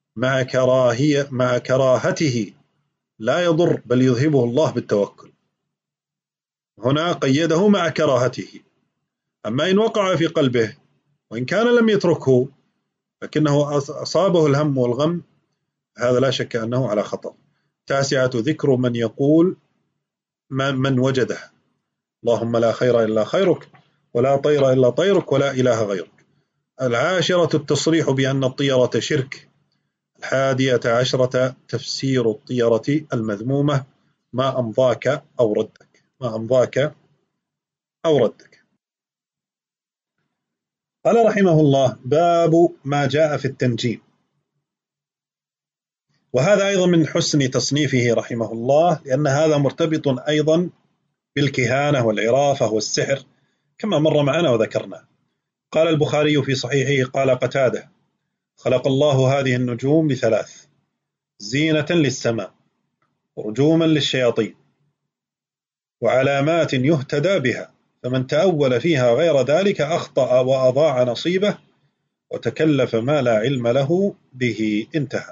مع كراهته لا يضر بل يذهبه الله بالتوكل. هنا قيده مع كراهته، أما إن وقع في قلبه وإن كان لم يتركه لكنه أصابه الهم والغم، هذا لا شك أنه على خطر. التاسعة ذكر من يقول من وجده اللهم لا خير إلا خيرك ولا طير إلا طيرك ولا إله غيرك. العاشرة التصريح بأن الطيرة شرك. 11 تفسير الطيرة المذمومة ما أمضاك أو ردك، ما أمضاك أو ردك. قال رحمه الله باب ما جاء في التنجيم. وهذا أيضا من حسن تصنيفه رحمه الله، لأن هذا مرتبط أيضا بالكهانة والعرافة والسحر كما مر معنا وذكرنا. قال البخاري في صحيحه قال قتادة: خلق الله هذه النجوم لثلاث: زينة للسماء، ورجوما للشياطين، وعلامات يهتدى بها، فمن تأول فيها غير ذلك أخطأ وأضاع نصيبه وتكلف ما لا علم له به. انتهى.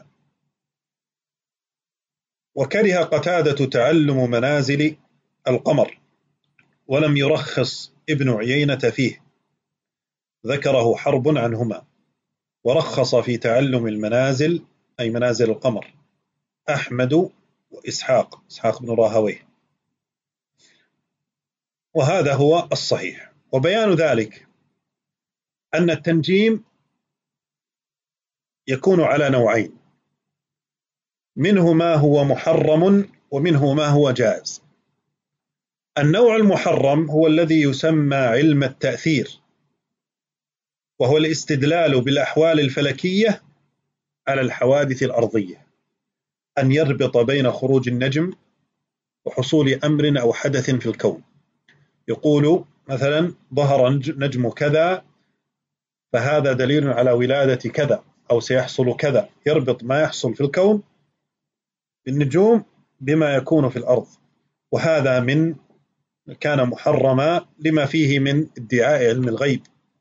وكره قتادة تعلم منازل القمر، ولم يرخص ابن عيينة فيه، ذكره حرب عنهما. ورخص في تعلم المنازل أي منازل القمر أحمد وإسحاق بن راهويه، وهذا هو الصحيح. وبيان ذلك أن التنجيم يكون على نوعين: منه ما هو محرم ومنه ما هو جائز. النوع المحرم هو الذي يسمى علم التأثير، وهو الاستدلال بالأحوال الفلكية على الحوادث الأرضية، أن يربط بين خروج النجم وحصول أمر أو حدث في الكون. يقول مثلا: ظهر نجم كذا فهذا دليل على ولادة كذا أو سيحصل كذا، يربط ما يحصل في الكون بالنجوم بما يكون في الأرض، وهذا من كان محرما لما فيه من ادعاء علم الغيب.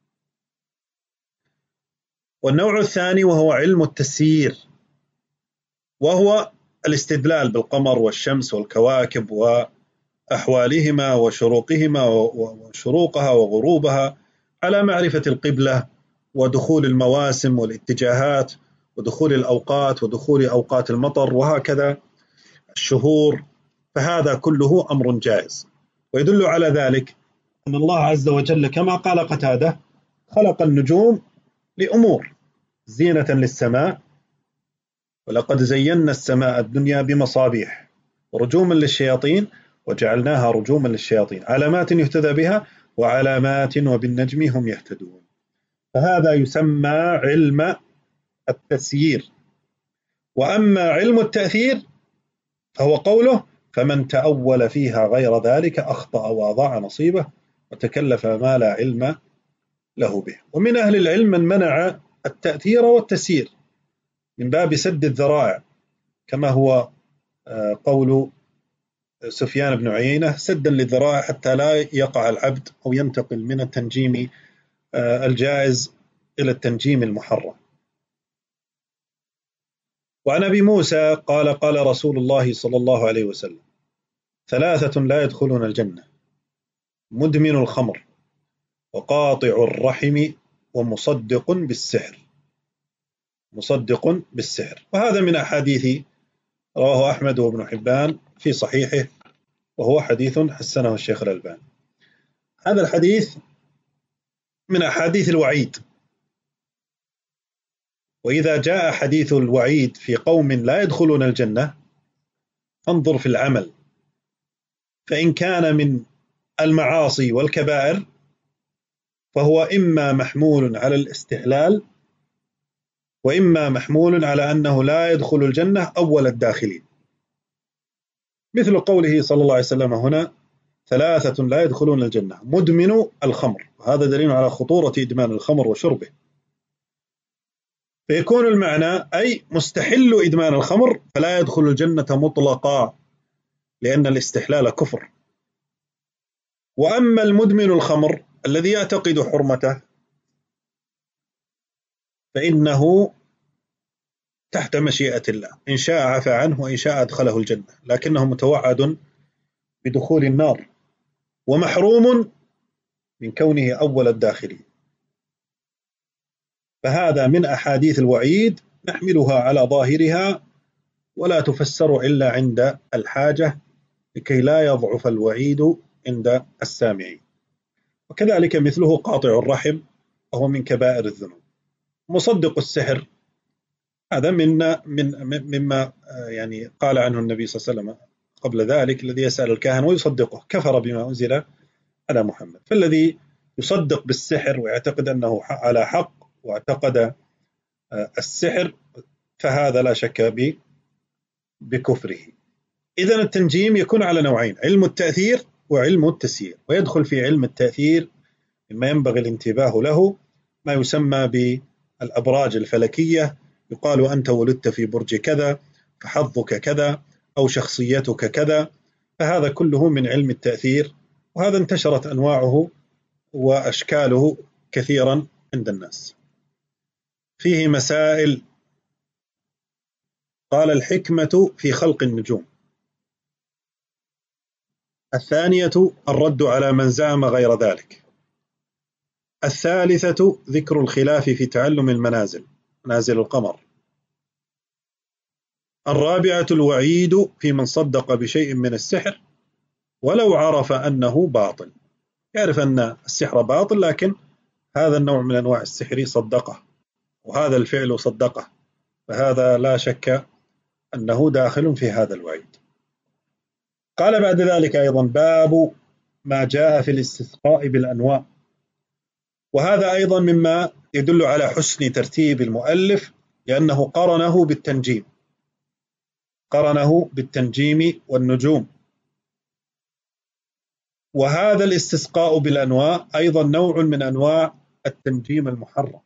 والنوع الثاني وهو علم التسيير، وهو الاستدلال بالقمر والشمس والكواكب وأحوالهما وشروقهما وشروقها وغروبها على معرفة القبلة ودخول المواسم والاتجاهات ودخول الأوقات ودخول أوقات المطر وهكذا الشهور. فهذا كله أمر جائز، ويدل على ذلك أن الله عز وجل كما قال قتادة خلق النجوم لأمور: زينة للسماء، ولقد زينا السماء الدنيا بمصابيح، ورجوما للشياطين وجعلناها رجوما للشياطين، علامات يهتدى بها، وعلامات وبالنجم هم يهتدون. فهذا يسمى علم التسيير. وأما علم التأثير فهو قوله: فمن تأول فيها غير ذلك أخطأ وأضاع نصيبه وتكلف ما لا علم له به. ومن أهل العلم من منع التأثير والتسيير من باب سد الذرائع، كما هو قول سفيان بن عيينة: سدا للذرائع حتى لا يقع العبد أو ينتقل من التنجيم الجائز إلى التنجيم المحرم. وعن أبي موسى قال: قال رسول الله صلى الله عليه وسلم: ثلاثة لا يدخلون الجنة: مدمن الخمر، وقاطع الرحم، ومصدق بالسحر. وهذا من أحاديث رواه أحمد وابن حبان في صحيحه، وهو حديث حسنه الشيخ الألباني. هذا الحديث من أحاديث الوعيد، وإذا جاء حديث الوعيد في قوم لا يدخلون الجنة فانظر في العمل، فإن كان من المعاصي والكبائر فهو إما محمول على الاستحلال، وإما محمول على أنه لا يدخل الجنة أول الداخلين، مثل قوله صلى الله عليه وسلم هنا: ثلاثة لا يدخلون الجنة: مدمن الخمر. وهذا دليل على خطورة إدمان الخمر وشربه، فيكون المعنى أي مستحل إدمان الخمر فلا يدخل الجنة مطلقا، لأن الاستحلال كفر. وأما المدمن الخمر الذي يعتقد حرمته فإنه تحت مشيئة الله، إن شاء عفى عنه وإن شاء أدخله الجنة، لكنه متوعد بدخول النار ومحروم من كونه أول الداخلين. فهذا من أحاديث الوعيد نحملها على ظاهرها ولا تفسر إلا عند الحاجة، لكي لا يضعف الوعيد عند السامعين. وكذلك مثله قاطع الرحم، وهو من كبائر الذنوب. مصدق السحر هذا مما يعني قال عنه النبي صلى الله عليه وسلم قبل ذلك: الذي يسأل الكاهن ويصدقه كفر بما أنزل على محمد. فالذي يصدق بالسحر ويعتقد أنه على حق واعتقد السحر فهذا لا شك بكفره. إذن التنجيم يكون على نوعين: علم التأثير وعلم التسيير. ويدخل في علم التأثير مما ينبغي الانتباه له ما يسمى بالأبراج الفلكية، يقال أنت ولدت في برج كذا فحظك كذا أو شخصيتك كذا، فهذا كله من علم التأثير، وهذا انتشرت أنواعه وأشكاله كثيرا عند الناس. فيه مسائل. قال: الحكمة في خلق النجوم. الثانية الرد على من زعم غير ذلك. الثالثة ذكر الخلاف في تعلم المنازل، منازل القمر. الرابعة الوعيد في من صدق بشيء من السحر ولو عرف أنه باطل، يعرف أن السحر باطل لكن هذا النوع من أنواع السحر صدقه وهذا الفعل صدقه، فهذا لا شك أنه داخل في هذا الوعيد. قال بعد ذلك أيضا: باب ما جاء في الاستسقاء بالأنواء. وهذا أيضا مما يدل على حسن ترتيب المؤلف، لأنه قرنه بالتنجيم والنجوم. وهذا الاستسقاء بالأنواء أيضا نوع من أنواع التنجيم المحرم.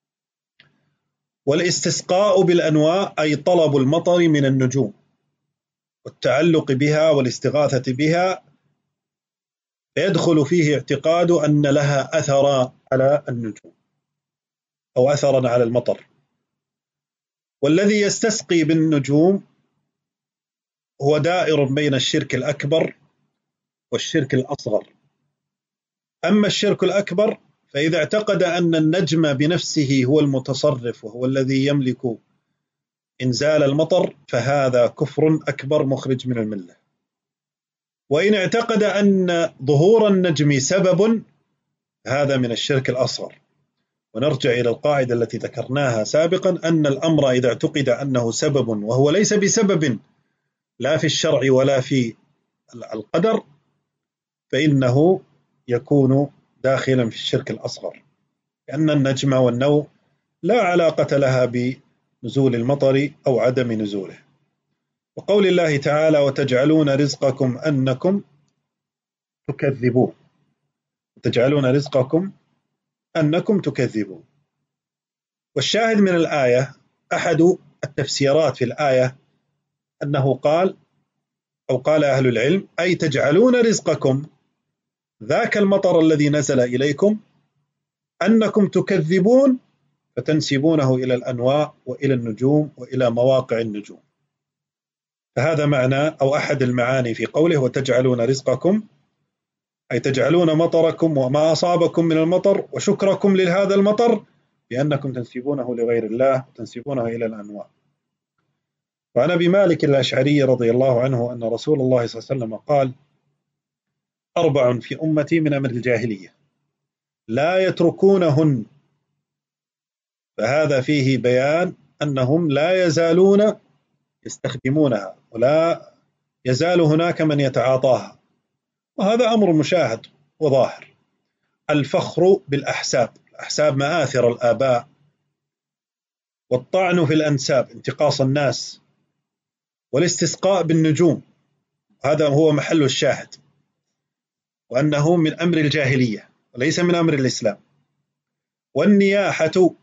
والاستسقاء بالأنواء أي طلب المطر من النجوم والتعلق بها والاستغاثة بها، فيدخل فيه اعتقاد أن لها أثر على النجوم أو أثرا على المطر. والذي يستسقي بالنجوم هو دائر بين الشرك الأكبر والشرك الأصغر. أما الشرك الأكبر فإذا اعتقد أن النجم بنفسه هو المتصرف وهو الذي يملك إنزال المطر، فهذا كفر أكبر مخرج من الملة. وإن اعتقد أن ظهور النجم سبب، هذا من الشرك الأصغر. ونرجع إلى القاعدة التي ذكرناها سابقا، أن الأمر إذا اعتقد أنه سبب وهو ليس بسبب لا في الشرع ولا في القدر، فإنه يكون داخلا في الشرك الأصغر، لأن النجم والنوء لا علاقة لها بنزول المطر أو عدم نزوله. وقول الله تعالى: وتجعلون رزقكم أنكم تكذبون. وتجعلون رزقكم أنكم تكذبون. والشاهد من الآية، أحد التفسيرات في الآية أنه قال أهل العلم: أي تجعلون رزقكم، ذاك المطر الذي نزل إليكم، أنكم تكذبون، فتنسبونه إلى الأنواء وإلى النجوم وإلى مواقع النجوم. فهذا معنى أو أحد المعاني في قوله: وتجعلون رزقكم، أي تجعلون مطركم وما أصابكم من المطر وشكركم لهذا المطر بأنكم تنسبونه لغير الله وتنسبونه إلى الأنواع. وعن أبي مالك الأشعري رضي الله عنه أن رسول الله صلى الله عليه وسلم قال: 4 في أمتي من أمر الجاهلية لا يتركونهن. فهذا فيه بيان أنهم لا يزالون يستخدمونها ولا يزال هناك من يتعاطاها، وهذا أمر مشاهد وظاهر. الفخر بالأحساب، الأحساب مآثر الآباء، والطعن في الأنساب انتقاص الناس، والاستسقاء بالنجوم، هذا هو محل الشاهد، وأنه من أمر الجاهلية وليس من أمر الإسلام. والنياحة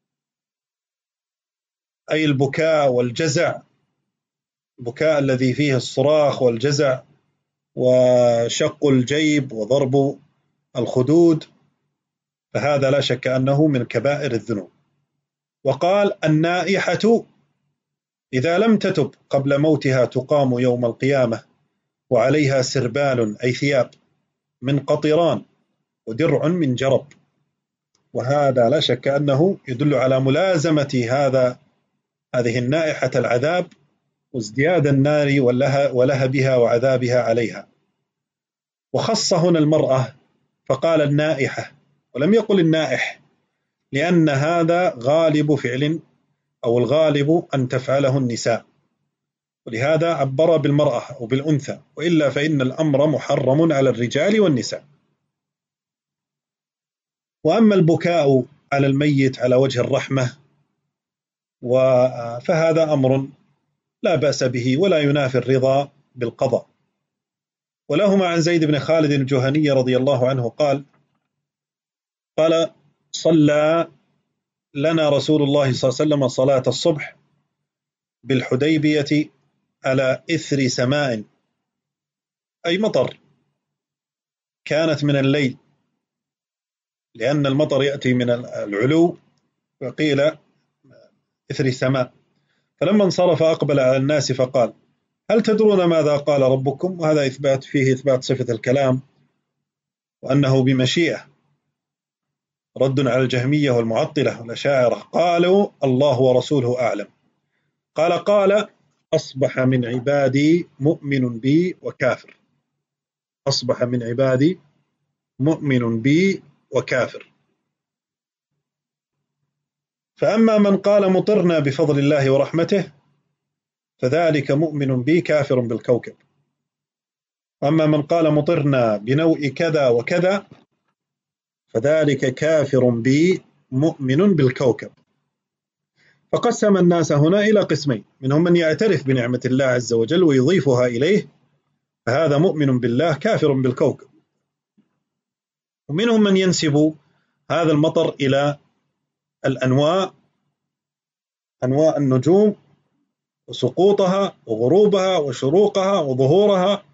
أي البكاء والجزع، البكاء الذي فيه الصراخ والجزع وشق الجيب وضرب الخدود، فهذا لا شك أنه من كبائر الذنوب. وقال: النائحة إذا لم تتب قبل موتها تقام يوم القيامة وعليها سربال أي ثياب من قطران ودرع من جرب. وهذا لا شك أنه يدل على ملازمة هذه النائحة العذاب وازدياد النار ولهبها وعذابها عليها. وخص هنا المرأة فقال النائحة ولم يقل النائح، لأن هذا غالب فعل أو الغالب أن تفعله النساء، ولهذا عبر بالمرأة أو بالأنثى، وإلا فإن الأمر محرم على الرجال والنساء. وأما البكاء على الميت على وجه الرحمة فهذا أمر لا بأس به ولا ينافي الرضا بالقضاء. ولهما عن زيد بن خالد الجهني رضي الله عنه قال صلى لنا رسول الله صلى الله عليه وسلم صلاة الصبح بالحديبية على إثر سماء، أي مطر كانت من الليل، لأن المطر يأتي من العلو، وقيل إثر سماء. فلما انصرف أقبل على الناس فقال: هل تدرون ماذا قال ربكم؟ وهذا فيه إثبات صفة الكلام وأنه بمشيئة، رد على الجهمية والمعطلة والأشاعرة، قالوا الله ورسوله أعلم. قال أصبح من عبادي مؤمن بي وكافر. أصبح من عبادي مؤمن بي وكافر. فأما من قال مطرنا بفضل الله ورحمته فذلك مؤمن بي كافر بالكوكب، وأما من قال مطرنا بنوء كذا وكذا فذلك كافر بي مؤمن بالكوكب. فقسم الناس هنا إلى قسمين: منهم من يعترف بنعمة الله عز وجل ويضيفها إليه فهذا مؤمن بالله كافر بالكوكب، ومنهم من ينسب هذا المطر إلى الأنواء، أنواء النجوم وسقوطها وغروبها وشروقها وظهورها،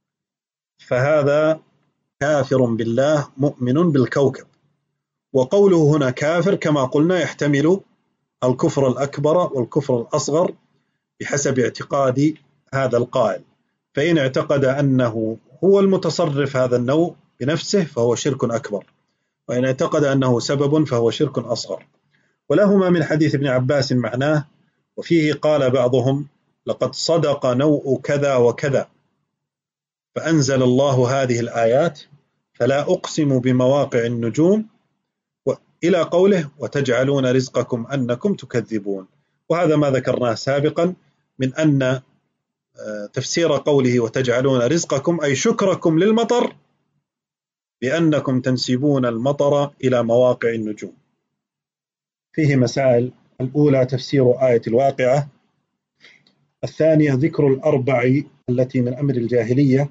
فهذا كافر بالله مؤمن بالكوكب. وقوله هنا كافر كما قلنا يحتمل الكفر الأكبر والكفر الأصغر بحسب اعتقاد هذا القائل، فإن اعتقد أنه هو المتصرف هذا النوع بنفسه فهو شرك أكبر، وإن اعتقد أنه سبب فهو شرك أصغر. ولهما من حديث ابن عباس معناه، وفيه قال بعضهم: لقد صدق نوء كذا وكذا، فأنزل الله هذه الآيات: فلا أقسم بمواقع النجوم، إلى قوله: وتجعلون رزقكم أنكم تكذبون. وهذا ما ذكرناه سابقا من أن تفسير قوله وتجعلون رزقكم أي شكركم للمطر بأنكم تنسبون المطر إلى مواقع النجوم. فيه مسائل: الأولى تفسير آية الواقعة، الثانية ذكر الأربع التي من أمر الجاهلية،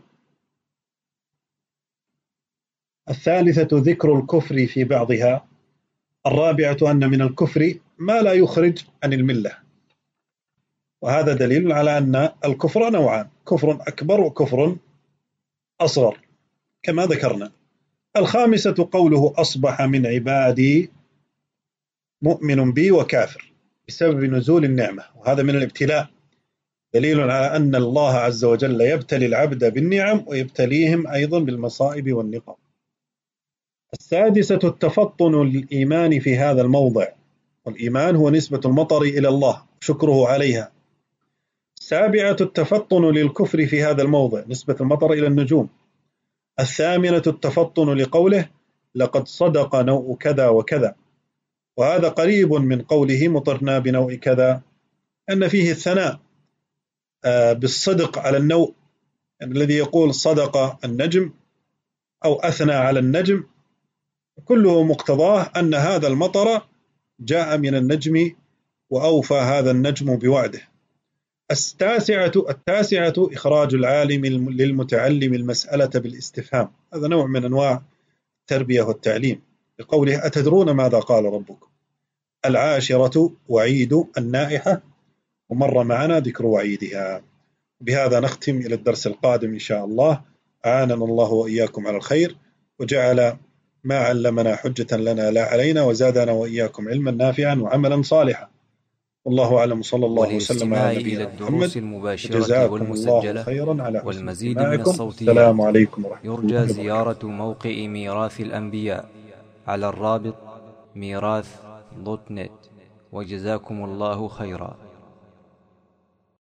الثالثة ذكر الكفر في بعضها، الرابعة أن من الكفر ما لا يخرج عن الملة، وهذا دليل على أن الكفر نوعان: كفر أكبر وكفر أصغر كما ذكرنا. الخامسة قوله أصبح من عبادي مؤمن بي وكافر بسبب نزول النعمة، وهذا من الابتلاء، دليل على أن الله عز وجل يبتلي العبد بالنعم ويبتليهم أيضا بالمصائب والنقم. السادسة التفطن للإيمان في هذا الموضع، والإيمان هو نسبة المطر إلى الله شكره عليها. السابعة التفطن للكفر في هذا الموضع، نسبة المطر إلى النجوم. الثامنة التفطن لقوله لقد صدق نوء كذا وكذا، وهذا قريب من قوله مطرنا بنوء كذا، أن فيه الثناء بالصدق على النوء، يعني الذي يقول صدق النجم أو أثنى على النجم كله مقتضاه أن هذا المطر جاء من النجم وأوفى هذا النجم بوعده. التاسعة إخراج العالم للمتعلم المسألة بالاستفهام، هذا نوع من أنواع التربية والتعليم، لقوله أتدرون ماذا قال ربكم. العاشرة وعيد النائحة، ومر معنا ذكر وعيدها. بهذا نختم إلى الدرس القادم إن شاء الله. أعاننا الله وإياكم على الخير، وجعل ما علمنا حجة لنا لا علينا، وزادنا وإياكم علما نافعا وعملا صالحا. والله أعلم، صلى الله وسلم على نبينا محمد. جزاكم الله خيرا على حسن والمزيد من استماعكم. الصوتيات. السلام عليكم ورحمة الله يرجى وبركاته. زيارة موقع ميراث الأنبياء على الرابط ميراث.net. وجزاكم الله خيرا.